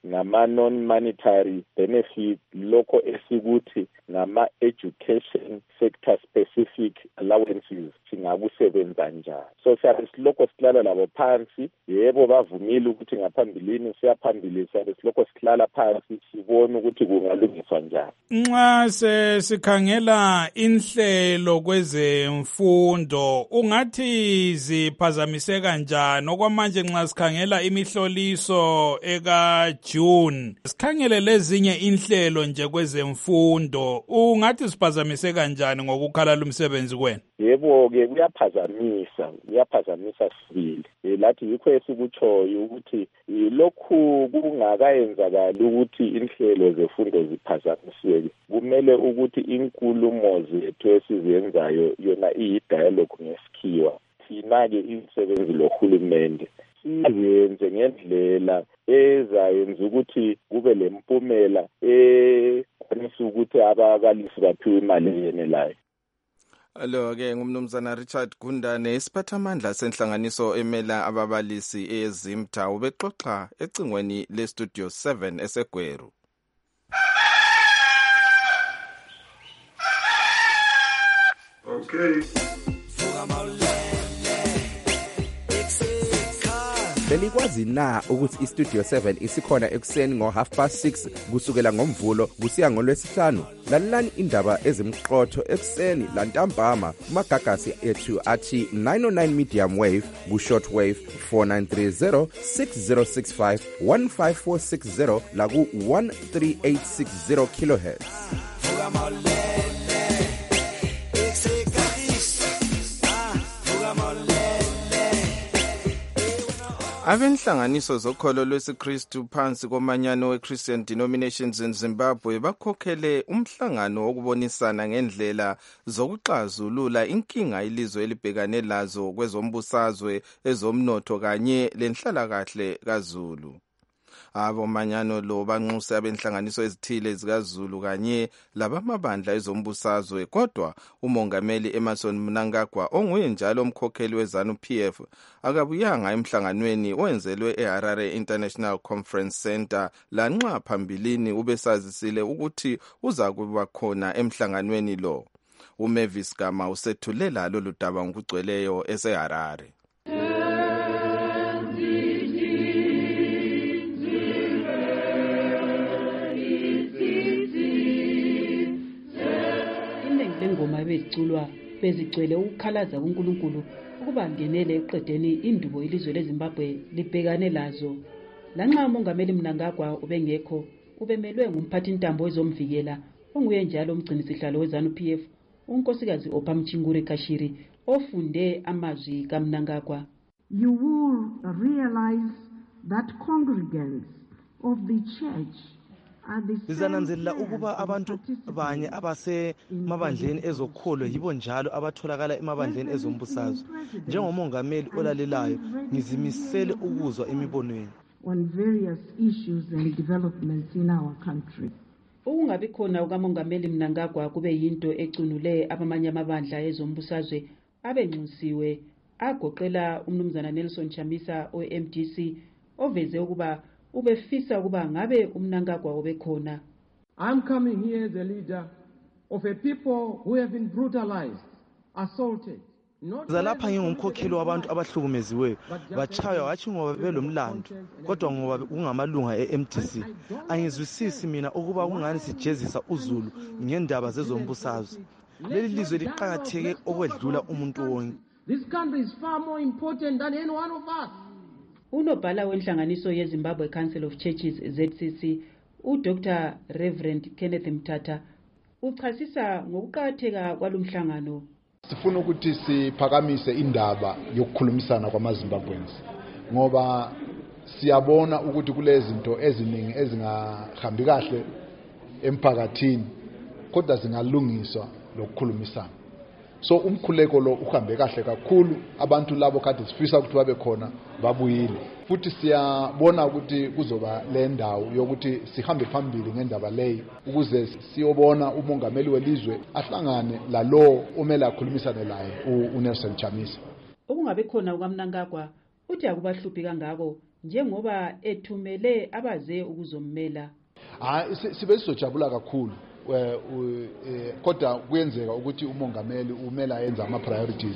Speaker 23: ngama-non-monetary benefit, lokho esikuthi ngama-education sector specific allowances singakusebenza njani. So siyabe silokho silala labo phansi, yebo bavumile ukuthi ngaphambilini siyaphambili, siyabe silokho sihlala phansi sibone ukuthi kungalungiswa njani.
Speaker 4: Nxa sesikhangela inhlelo kwezemfundo, ungathi ziphazamiseka njani? Okwamanje nxa sikhangela imihloliso eka June, sikhangele lezinye inhlelo nje kwezemfundo, ungathi siphazamiseka njani ngokukhala umsebenzi kwenu?
Speaker 23: Yebo-ke kuyaphazamisa, kuyaphazamisa sibili. Lathi yikho esikutshoyo ukuthi lokhu kungakayenzakali ukuthi inhlelo zefundo ziphazamiseke. Kumele ukuthi inkulumo zethu esizenzayo yona iyi-dialogue ngesikhiwa. Thina-ke imisebenzi lohulumende siyenze ngendlela ezayenza ukuthi kube lempumela ekwanisa ukuthi ababalisi baphiwe imali eyenelayo.
Speaker 21: Alo-ke ngumnumzana Richard Gundane, isiphathamandla senhlanganiso emela ababalisi eZimta, ubexoxa ecingweni lestudio seven eseGweru.
Speaker 3: Okay. Belikwazi na ukuthi istudio seven isikhona ekuseni ngo half past six kusukela ngomvulo kusiya ngolwesihlanu? Lalelani indaba ezimqotho ekuseni lantambama kumagagasi ethu athi nine oh nine medium wave ku short wave four nine three zero six zero six five one five four six zero la ku one three eight six zero kilohertz.
Speaker 21: Abenhlanganiso zokholo lwesiKristu phansi komanyano we-Christian Denominations in Zimbabwe bakhokhele umhlangano wokubonisana ngendlela zokuxazulula inkinga ilizwe elibhekane lazo kwezombusazwe, ezomnotho kanye lenhlalakahle kaZulu. Abomanyano lo banxusa abenhlanganiso ezithile zikaZulu kanye labamabandla ezombusazwe, kodwa umongameli Emmerson Mnangagwa onguye njalo umkhokheli weZANU P F akabuyanga emhlanganweni owenzelwe eHarare International Conference Center lanxa phambilini ubesazisile ukuthi uza kuba khona emhlanganweni lo. uMavis Gama usethulela lolu daba ngokugcweleyo eseHarare.
Speaker 11: Ingoma beziculwa bezigcwele ukukhalaza kuNkulunkulu ukuba ngenele eqedeni indubo ilizwe leZimbabwe libhekane lazo. Lanxa umongameli Mnangagwa ubengekho, ubemelwe ngumphathi intambo ezomvikela onguye njalo umgcinisihlalo weZANU P F, unkosikazi Ophamchingure Kashiri, ofunde amazwi kaMnangagwa.
Speaker 10: You will realize that congregants of the church
Speaker 7: Sizananzelela ukuba abantu banye abasemabandleni ezokholo yibo njalo abatholakala emabandleni ezombusazwe. Njengomongameli olalelayo, ngizimisele ukuzwa imibonweni
Speaker 10: on various issues and developments in our country.
Speaker 11: Ukungabi khona ukamongameli Mnangagwa kube yinto ecunule abamanye amabandla ezombusazwe abenxusiwe, agoqela umnumzana Nelson Chamisa o-M D C oveze ukuba ubefisa ukuba ngabe uMnangagwa obekhona.
Speaker 9: I'm coming here as a leader of a people who have been brutalized, assaulted.
Speaker 7: Zalapha ngingumkhokheli wabantu abahlukumeziweyo, bachaywa wathi ngoba belomlando, kodwa ngoba kungamalunga e-M D C. Angizwisisi mina ukuba kungani sijezisa uZulu ngendaba zezombusazwe. Leli lizwe liqhakatheke okwedlula umuntu wonke.
Speaker 9: This country is far more important than any one of us.
Speaker 11: Unobhala wenhlanganiso yeZimbabwe Council of Churches Z C C, uDoctor Reverend Kenneth Mthatha, uchasisa ngokuqhatheka kwalomhlangano.
Speaker 8: Sifuna ukuthi siphakamise indaba yokukhulumisana kwamaZimbabweans ngoba siyabona ukuthi kulezi zinto eziningi ezingahambi kahle emphakathini kodwa zingalungiswa lokukhulumisana. So umkhuleko lo uhambe kahle kakhulu, abantu labo kade sifisa ukuthi babe khona babuyile. Futhi siyabona ukuthi kuzoba le ndawo yokuthi sihambe phambili ngendaba leyi ukuze siyobona umongameli welizwe ahlangane la lo omela akhulumisane laye uNelson Chamisa.
Speaker 11: Ukungabe khona ukaMnangagwa uthi akubahluphi kangako njengoba ethumele abaze ukuzommela.
Speaker 8: Hayi sibe sizojabula kakhulu kodwa kuyenzeka ukuthi umongameli umela yenza ama priorities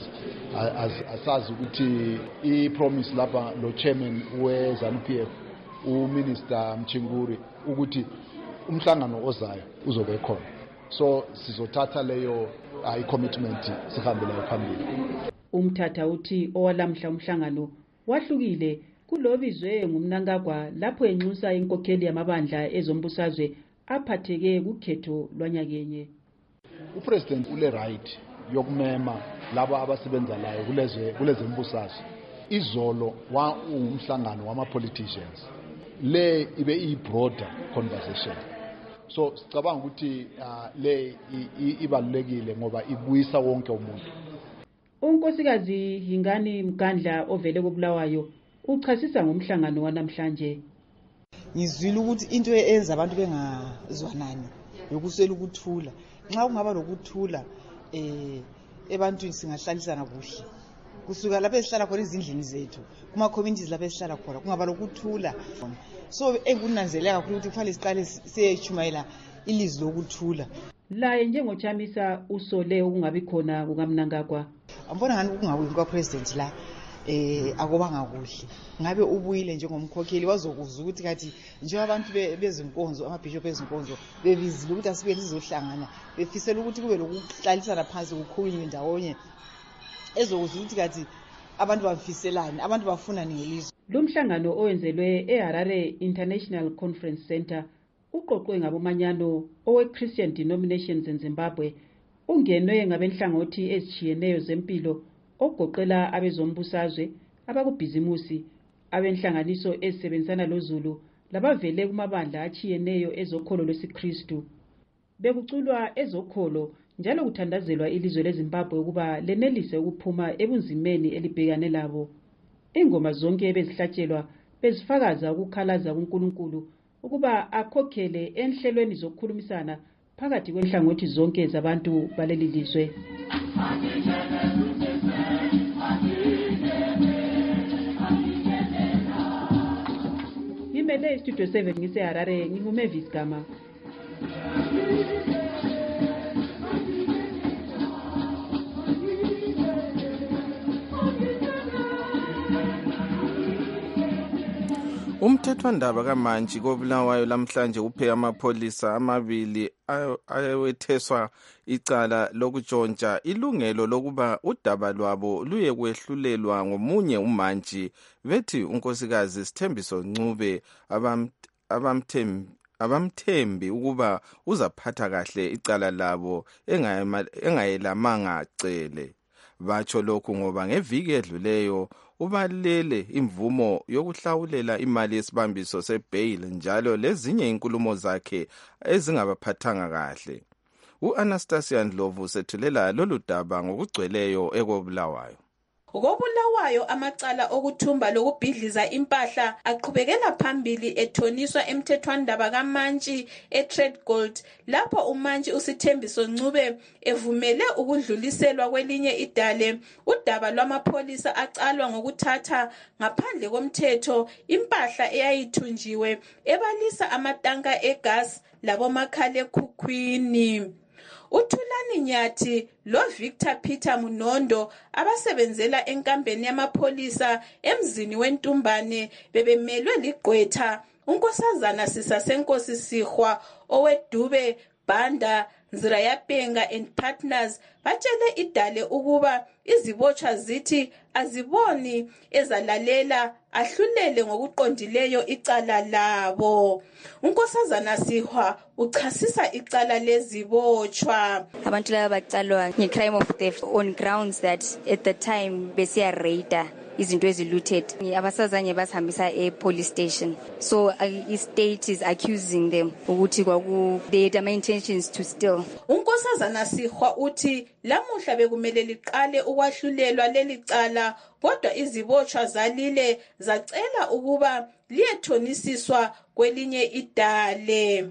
Speaker 8: asazi ukuthi I promise lapha lo chairman we ZANU-P F uminister Mchinguri ukuthi umhlangano ozayo uzobe khona, so sizothatha leyo i commitment sihambela phambili.
Speaker 11: Umthatha uthi owalamhla umhlangano wahlukile kulobizwe ngumnankagwa lapho enxusa inkokheli yamabandla ezombusazwe aphatheke kukhetho lwanyakenye.
Speaker 8: Upresident ule right yokumema laba abasebenza layo kuleze kuleze mbusazwe. Izolo wa umhlangano wama politicians le ibe I broader conversation, so sicabanga ukuthi uh, le ibalulekile ngoba ibuyisa wonke umuntu.
Speaker 11: Unkosikazi Hingani Mkandla ovele koBulawayo uchasisa ngomhlangano wanamhlanje.
Speaker 6: Ngizwile ukuthi into eyenza abantu bengazwanani yokuswela ukuthula. Nxa kungaba lokuthula eh ebantwini singahlalisana kuhle. Kusuka lapho esihlala khona izindlini zethu kuma communities lapho esihlala khona kungaba lokuthula. So ekunanzeleka kakhulu ukuthi kufanele siqale siyechumayela ilizwi lokuthula.
Speaker 11: Laye njengochamisa usole ukungabi khona kukaMnangagwa.
Speaker 6: Ambona ngani kungabuyi kwa president la eh akubanga kuhle. Ngabe ubuyile njengomkhokheli wazokuzwa ukuthi kathi nje abantu bezinkonzo amabishop bezinkonzo bebizile ukuthi asibe lizohlangana befisela ukuthi kube lokuhlalisana phansi ukukhulunywa ndawonye ezokuzwa ukuthi kathi abantu bafiselane abantu bafuna ngelizwe.
Speaker 11: Lo mhlangano owenzelwe eHarare International Conference Center uqoqwe ngabomanyano owe Christian Denominations in Zimbabwe ungenwe ngabenhlangothi ezichiyeneyo zempilo ogoqela abezombusazwe abakubhizimusi abenhlanganiso ezisebenzisana loZulu labavele kumabandla achiyeneyo ezokholo lwesiKristu. Bekuculwa ezokholo njalo kuthandazelwa ilizwe leZimbabwe ukuba lenelise ukuphuma ebunzimeni elibhekane labo. Ingoma zonke bezihlatshelwa bezifakaza ukukhalaza kuNkulunkulu ukuba akhokhele enhlelweni zokukhulumisana phakathi kwenhlangothi zonke zabantu baleli lizwe. Ngimele Studio seven ngiseHarare nginguMavis Gama.
Speaker 21: Umthethwandaba kaMantshi koBulawayo lamhlanje uphe amapholisa amabili ayewetheswa icala lokutshontsha ilungelo lokuba udaba lwabo luye kwehlulelwa ngomunye uMantshi. Bethi unkosikazi Sithembiso Ncube abamthembi abamthembi ukuba uzaphatha kahle icala labo engayelamanga cele. Batsho lokhu ngoba ngeviki edluleyo ubalele imvumo yokuhlawulela imali yesibambiso sebail njalo lezinye inkulumo zakhe ezingabaphathanga kahle. U-Anastasia Ndlovu sethulela lolu daba ngokugcweleyo ekoBulawayo.
Speaker 12: KoBulawayo amacala okuthumba lokubhidliza impahla aqhubekela phambili ethoniswa emthethwandaba kaMantshi eTrade Gold lapho uMantshi uSithembiso Ncube evumele ukudluliselwa kwelinye idale udaba lwamapholisa acalwa ngokuthatha ngaphandle komthetho impahla eyayithunjiwe ebalisa amatanka egas labomakhalekhukhwini. uThulani Nyathi lo Victor Peter Munondo abasebenzela enkambeni yamapholisa emzini weNtumbane bebemelwe ligqwetha unkosazana Sisasenkosi Sihwa owedube Banda Zirayapenga and Partners batshele idale ukuba izibotshwa zithi aziboni ezalalela ahlulele ngokuqondileyo icala labo. Unkosazana Sihwa uchasisa icala lezibotshwa.
Speaker 22: Abantu laba bacalwa ngecrime of theft on grounds that at the time besiya raider izinto ezilooted abasazanye basihambisa e-police station, so i-state is accusing them ukuthi kwaku they had my intentions to steal.
Speaker 12: Unkosazana Sihwa uthi lamuhla bekumele liqale ukwahlulelwa leli cala kodwa izibotshwa zalile zacela ukuba liyethonisiswa kwelinye idale.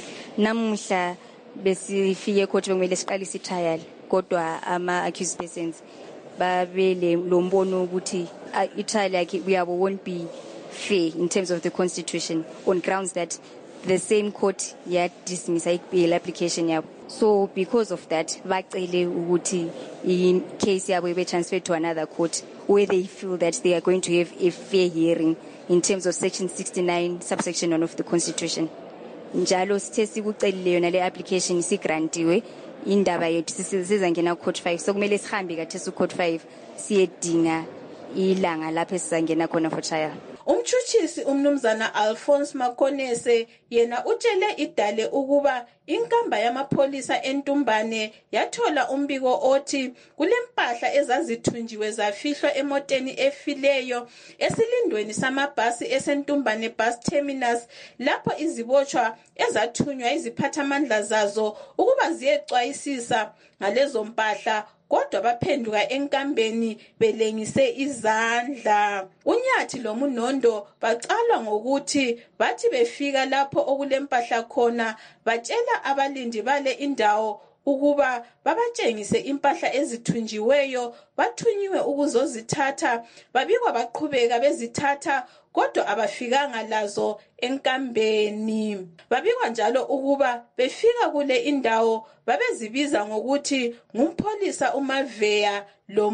Speaker 22: Namuhla besifike court bekumele siqalise trial kodwa ama accused persons babele lombono ukuthi itrial yakhe uyabo won't be fair in terms of the constitution on grounds that the same court yet dismiss bail application yabo. So because of that, bacele ukuthi in case yabo be transferred to another court where they feel that they are going to have a fair hearing in terms of section sixty-nine subsection one of the constitution. Njalo sithe sikucelile yona le application isigrantiwe indaba yethu sizangena court five, so kumele sihambe kathi ku court five siyedinga ilanga lapho sizangena khona for trial.
Speaker 12: Umtshutshisi umnumzana Alphonse Makonese yena utshele idale ukuba inkamba yamapholisa entumbane yathola umbiko othi kulempahla ezazithunjiwe zafihlwa emoteni efileyo esilindweni samabhasi esentumbane bus terminus lapho izibotshwa ezathunywa iziphathamandla zazo ukuba ziyecwayisisa ngalezo mpahla, kodwa baphenduka enkambeni belengise izandla. Unyathi lomunondo bacalwa ngokuthi bathi befika lapho okulempahla khona batshela abalindi bale indawo ukuba babatshengise impahla ezithunjiweyo, bathunyiwe ukuzozithatha, babikwa baqhubeka bezithatha kodwa abafikanga lazo enkambeni. Babikwa njalo ukuba befika kule indawo babezibiza ngokuthi ngumpholisa uMaveya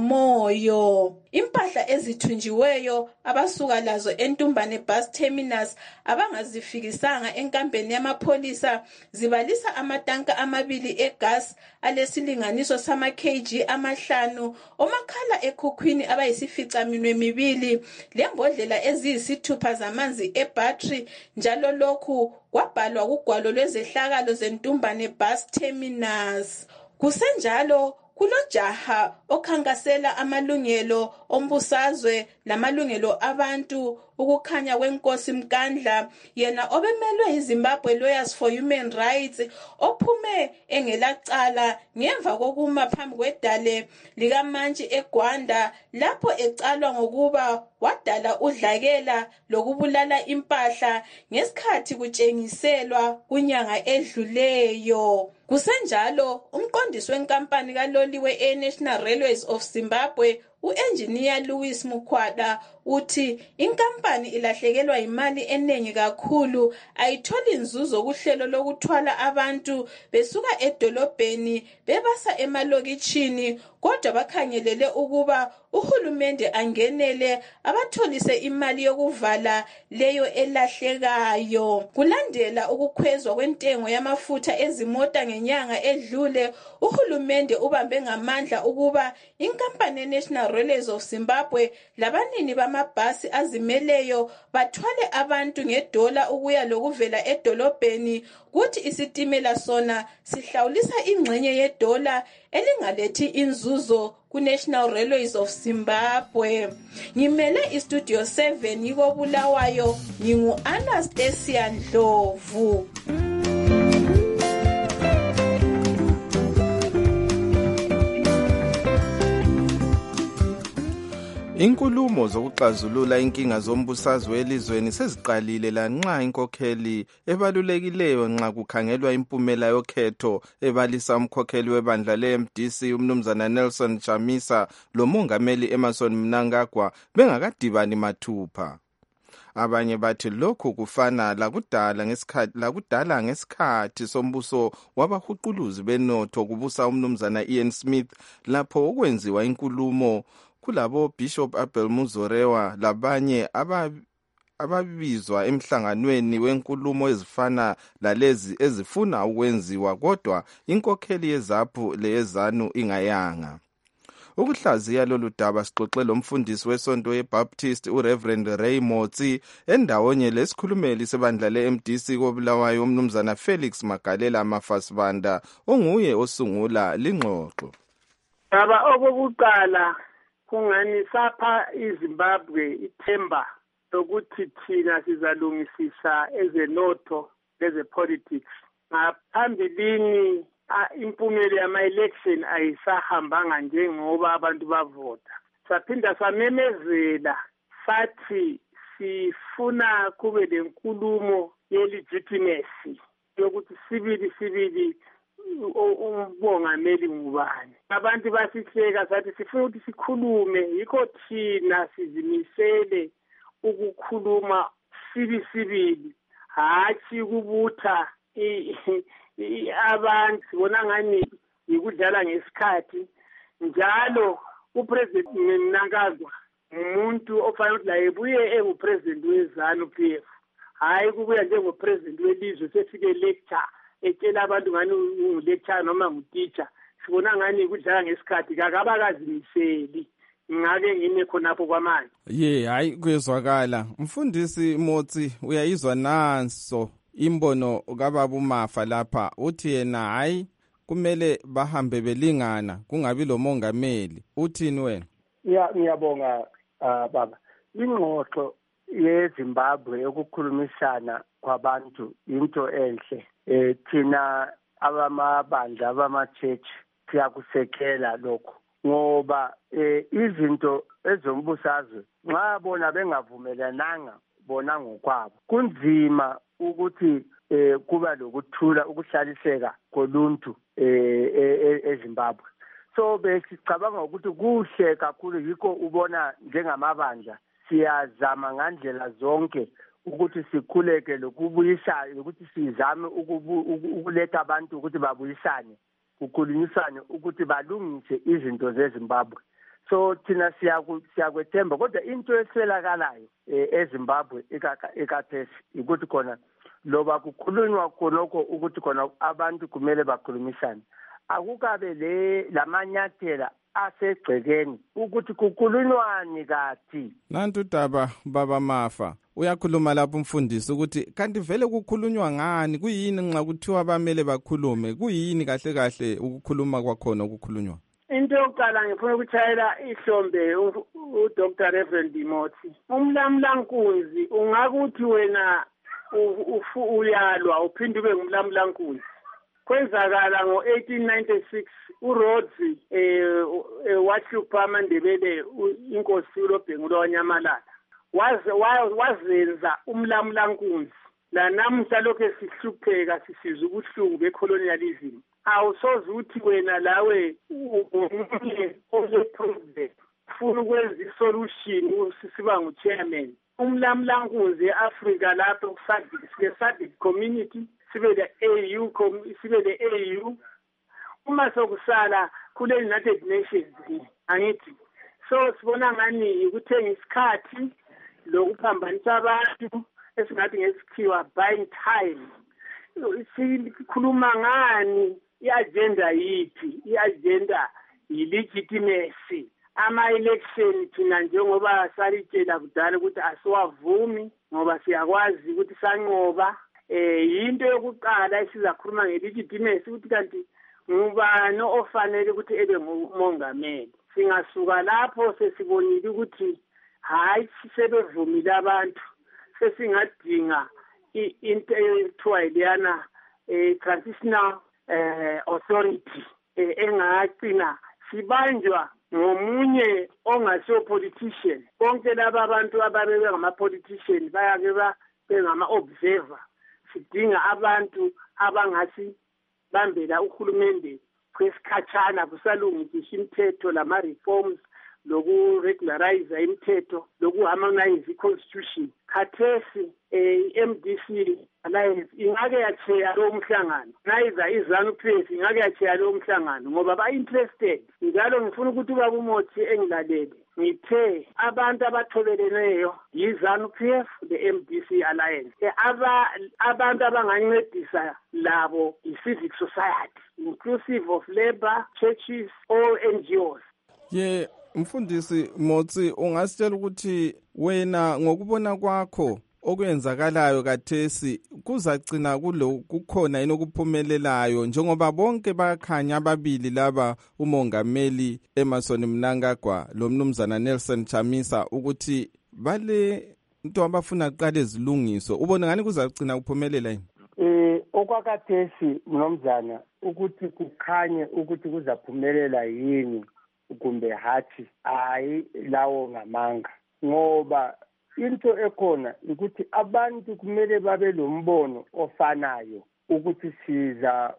Speaker 12: lomoyo. Impahla ezithunjiweyo abasuka lazo entumbane bus terminus abangazifikisanga enkambeni yamapholisa zibalisa amatanka amabili egas alesilinganiso sama kg amahlanu, omakhala ekhukhwini abayisificaminwe mibili, lembodlela eziyisithupha zamanzi ebattery, njalo lokhu kwabhalwa kugwalo lwezehlakalo zentumbane bus terminus. Kusenjalo kulojaha okhankasela amalungelo ombusazwe lamalungelo abantu ukukhanya kwenkosi Mkandla, yena obemelwe yiZimbabwe Lawyers for Human Rights, ophume engelacala ngemva kokuma phambi kwedale likamantshi eGwanda lapho ecalwa ngokuba wadala udlakela lokubulala impahla ngesikhathi kutshengiselwa kunyanga edluleyo. Kusenjalo umqondisi wenkampani kaloliwe eNational Railways of Zimbabwe u-engineer Louis Mukhwada uthi inkampani ilahlekelwa imali eningi kakhulu, ayitholi inzuzo kuhlelo lokuthwala abantu besuka edolobheni bebasa emalokitshini, kodwa bakhangelele ukuba uhulumende angenele abatholise imali yokuvala leyo elahlekayo. Kulandela ukukhwezwa kwentengo yamafutha ezimota ngenyanga edlule, uhulumende ubambe ngamandla ukuba inkampani National Railways of Zimbabwe labanini bamabhasi azimeleyo bathwale abantu ngedola ukuya lokuvela edolobheni, kuthi isitimela sona sihlawulisa ingxenye yedola elingalethi inzuzo ku-National Railways of Zimbabwe. Ngimele iStudio seven yiko Bulawayo, ngingu-Anastasia Ndlovu.
Speaker 21: Inkulumo zokuxazulula inkinga zombusazwe elizweni seziqalile lanxa inkokheli ebalulekileyo nxa kukhangelwa impumela yokhetho ebalisa umkhokheli webandla le-M D C umnumzana Nelson Chamisa lomongameli Emmerson Mnangagwa bengakadibani mathupha. Abanye bathi lokhu kufana lakudala ngesikhathi lakudala ngesikhathi sombuso wabahuquluzi benotho kubusa umnumzana Ian Smith lapho okwenziwa inkulumo kulabo Bishop Abel Muzorewa labanye ababizwa emhlanganweni wenkulumo ezifana lalezi ezifuna ukwenziwa, kodwa inkokheli yezaphu leyezanu ingayanga. Ukuhlaziya lolu daba sixoxe lomfundisi wesonto yeBaptist uReverend Ray Motsi endawonye lesikhulumeli sebandla le-M D C koBulawayo umnumzana Felix Magalela Mafasibanda onguye osungula lingxoxo.
Speaker 5: Baba okokuqala kungani sapha iZimbabwe ithemba lokuthi thina sizalungisisa ezenotho lezepolitics. Ngaphambilini impumela yama-election ayisahambanga njengoba abantu bavota. Saphinda samemezela sathi sifuna kube lenkulumo ye-legitimacy yokuthi sibili sibili umbongameli ngubani. Abantu basihleka sathi sifuna ukuthi sikhulume, yikho thina sizimisele ukukhuluma sibi sibili hatshi kubutha abantu sibona ngani yikudlala ngesikhathi njalo upresident Mnangagwa umuntu ofanele ukuthi la ebuye engupresident wezanu P F hayi kubuya njengopresident welizwe sefike lecture etshela abantu ngani ulecture noma nguteacher sibona ngani kudlala ngesikhathi kakabakazimiseli ngake ngine khonapho kwamanje
Speaker 21: ye hayi kuyezwakala mfundisi Motsi uyayizwa nanso imbono kababa uMafa lapha uthi yena hayi kumele bahambe belingana kungabi lo mongameli uthini wena
Speaker 13: ya ngiyabonga baba ingxoxo yeZimbabwe ukukhulumisana kwabantu into enhle eh thina abamabandla abamachechi siyakusekela lokho ngoba eh izinto ezombusazwe nxa bona bengavumelananga bona ngokwabo kunzima ukuthi eh kuba lokuthula ukuhlaliseka koluntu eh eZimbabwe so besicabanga ukuthi kuhle kakhulu yikho ubona njengamabandla siyazama ngandlela zonke ukuthi sikhuleke lokubuyisa ukuthi sizame ukuletha abantu ukuthi babuyisane kukhulunyisane ukuthi balungise izinto zeZimbabwe so thina siyakwethemba kodwa into eswelakalayo eZimbabwe ekathesi ukuthi khona loba kukhulunywa khonokho ukuthi khona abantu kumele bakhulumisane akukabe le lamanyathela asegcekeni ukuthi kukhulunywane kathi
Speaker 21: nantu daba baba Mafa uyakhuluma lapho umfundisi ukuthi kanti vele kukhulunywa ngani kuyini nxa kuthiwa bamele bakhulume kuyini kahle kahle ukukhuluma kwakhona ukukhulunywa
Speaker 5: into yokuqala ngifuna ukuchayela ihlombe uDr Reverend Motsi umlamlankunzi ungakuthi wena uyalwa uphinde ube ngumlamlankunzi kwenzakala ngo eighteen ninety-six uRhodes eh wahlupha amandebele inkosi uLobhengulo waNyamalala waze wazenza umlamlankunzi la namuhla lokho esihlupheka sisizwe ubuhlungu becolonialism awusoze uthi wena lawe uzopresident ufuna ukwenza isolution usisiba nguchairman umlamlankunzi eAfrica lapho kuSADC SADC community sibe le A U sibe le A U uma sokusala kule United Nations angithi so sibona ngani ukuthenga isikhathi lokuphambanisa abantu esingathi ngesikhiwa buying time sikhuluma ngani iagenda yithi iagenda yilegitimacy ama-election thina njengoba salitshela kudala ukuthi asiwavumi ngoba siyakwazi ukuthi sanqoba eh yinto yokuqala esizakhuluma ngelegitimacy ukuthi kanti ngubani ofanele ukuthi ebe ngumongameli singasuka lapho sesibonile ukuthi hayi sisebevumile abantu sesingadinga into ethiwa leyana transitional authority engagcina sibanjwa ngomunye ongasiyo politician bonke laba abantu ababe ngama-politician bayake bengama-observer sidinga abantu abangasi bambela uhulumende kwesikhatshana kusalungisisha imithetho lama-reforms lokuregularize imithetho lokuharmonize i-constitution khathesi i-M D C alliance ingake yacheya lowo mhlangano nayiza iZANU-P F ingake yacheya lowo mhlangano ngoba ba-interested njalo ngifuna ukuthi ubaba uMotsi engilalele ngithe abantu abathobeleneyo yiZANU-P F le-M D C alliance aba abantu abangancedisa labo i-civic society inclusive of labor churches or N G Os
Speaker 21: ye mfundisi Motsi ungasitshela ukuthi wena ngokubona kwakho okwenzakalayo kathesi kuzagcina kulo kukhona yini okuphumelelayo njengoba bonke bakhanya ababili laba umongameli Emmerson Mnangagwa lo mnumzana Nelson Chamisa ukuthi bale into abafuna kuqala izilungiso ubona ngani kuzagcina kuphumelela yini
Speaker 13: eh okwakathesi mnumzana ukuthi kukhanye ukuthi kuzaphumelela yini kumbe hathi hayi lawo ngamanga ngoba into ekhona ukuthi abantu kumele babe lombono ofanayo ukuthi siza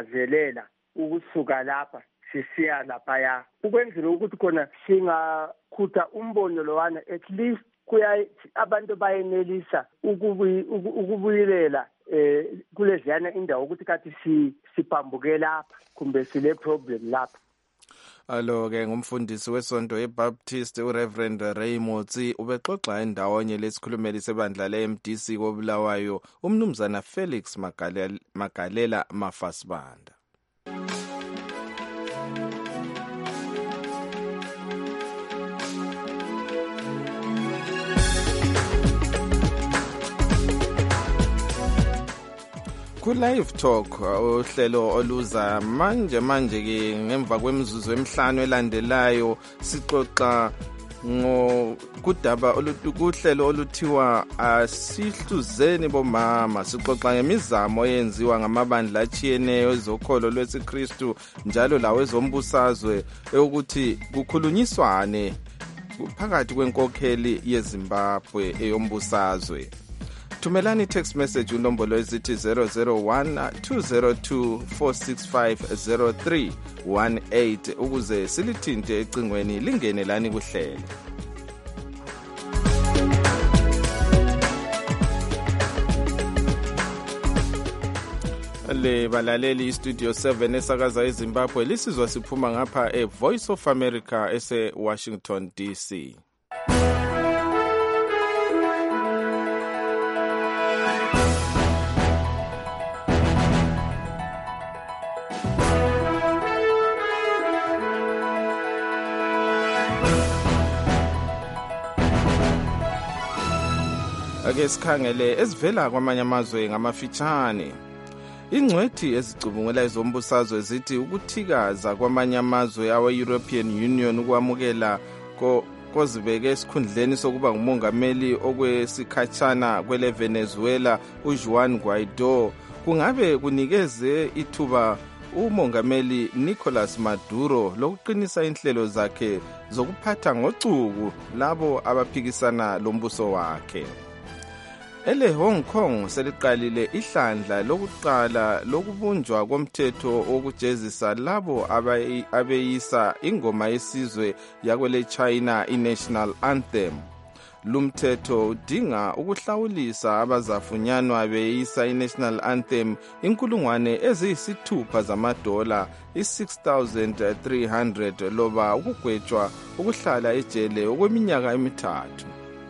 Speaker 13: silangazelela ukusuka lapha sisiya laphaya ukwenzela ukuthi khona singa kuda umbono lowana at least kuya abantu bayenelisa ukubuyilela eh kuleziyana indawo ukuthi kathi si siphambuke lapha kumbe sile problem lapha.
Speaker 21: Alo ke ngumfundisi wesonto eBaptist uReverend Raymond ubexoxa endawonye lesikhulumeli sebandla le-M D C koBulawayo umnumzana Felix Magalela, Magalela Mafasibanda. Ku live talk uhlelo oluza manje manje ke ngemva kwemizuzu emihlanu elandelayo sixoxa ngo kudaba oluhlelo oluthiwa asihluzeni bomama. Sixoxa ngemizamo eyenziwa ngamabandla achiyeneyo ezokholo lwesiKristu njalo lawo ezombusazwe ukuthi kukhulunyiswane phakathi kwenkokheli yeZimbabwe eyombusazwe. Thumelani text message unombolo ezithi zero zero one two zero two four six five zero three one eight ukuze silithinte ecingweni lingene lani kuhlelo. Le balaleli Studio seven esakaza eZimbabwe lisizwa siphuma ngapha e Voice of America ese Washington D C. Ake sikhangele ezivela kwamanye amazwe ngamafitshane. Ingcwethi ezicubungela izombusazwe zithi ukuthikaza kwamanye amazwe awe-European Union ukwamukela kozibeke esikhundleni sokuba ngumongameli okwesikhatshana kwele Venezuela uJuan Guaido kungabe kunikeze ithuba umongameli Nicolas Maduro lokuqinisa inhlelo zakhe zokuphatha ngocuku labo abaphikisana lombuso wakhe. Ele Hong Kong seliqalile ihlandla lokuqala lokubunjwa komthetho wokujezisa labo abeyisa ingoma yesizwe yakwele China iNational Anthem. Lumthetho udinga ukuhlawulisa abazafunyanwa beyisa iNational Anthem inkulungwane eziyisithupha zamadola i-six thousand three hundred loba ukugwetshwa ukuhlala ejele okweminyaka emithathu.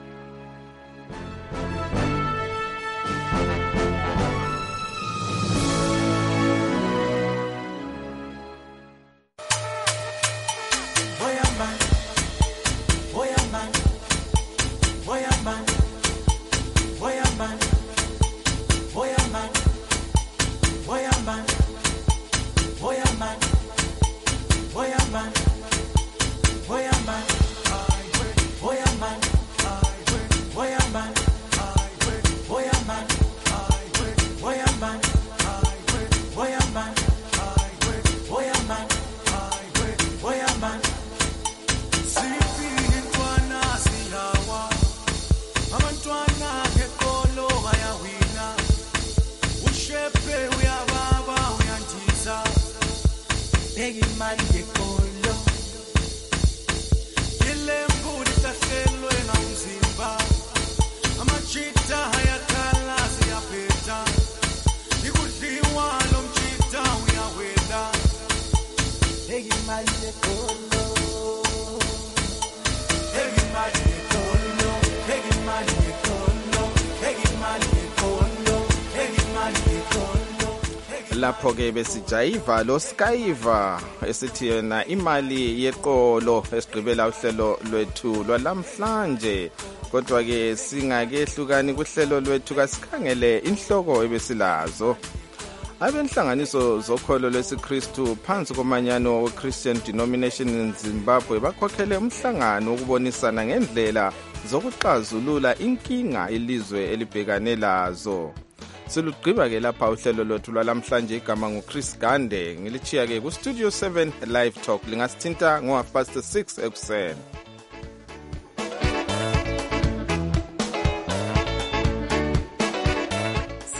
Speaker 21: Lapho ke besijayiva lo Skyva esithi yena imali yeqolo esigqibela uhlelo lwethu lwalamhlanje. Kodwa ke singakehlukani kuhlelo lwethu kasikhangele inhloko ebesilazo. Abenhlanganiso zokholo lwesiKristu phansi komanyano we-Christian Denomination in Zimbabwe bakhokhele umhlangano wokubonisana ngendlela zokuxazulula inkinga ilizwe elibhekane lazo. Silugqiba ke lapha uhlelo lwethu lwalamhlanje igama nguChris Gande ngilichiya ke ku Studio seven Live Talk lingasithinta ngo half past six ekuseni.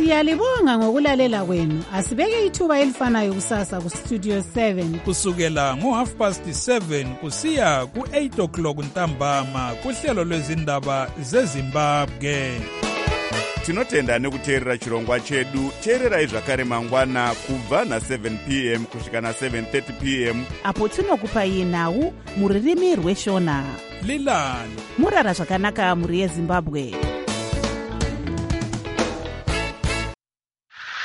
Speaker 14: Siyalibonga ngokulalela kwenu. Asibeke ithuba elifanayo kusasa ku Studio seven
Speaker 4: kusukela ngo half past seven kusiya ku eight o'clock ntambama kuhlelo lwezindaba zeZimbabwe.
Speaker 1: Tinotenda nekuteerera chirongwa chedu. Teererai zvakare mangwana kubva na seven p m kusvika na seven thirty p m
Speaker 2: apo tinokupai nhau muririmi rweshona.
Speaker 4: Lilani
Speaker 2: murara zvakanaka muri yeZimbabwe.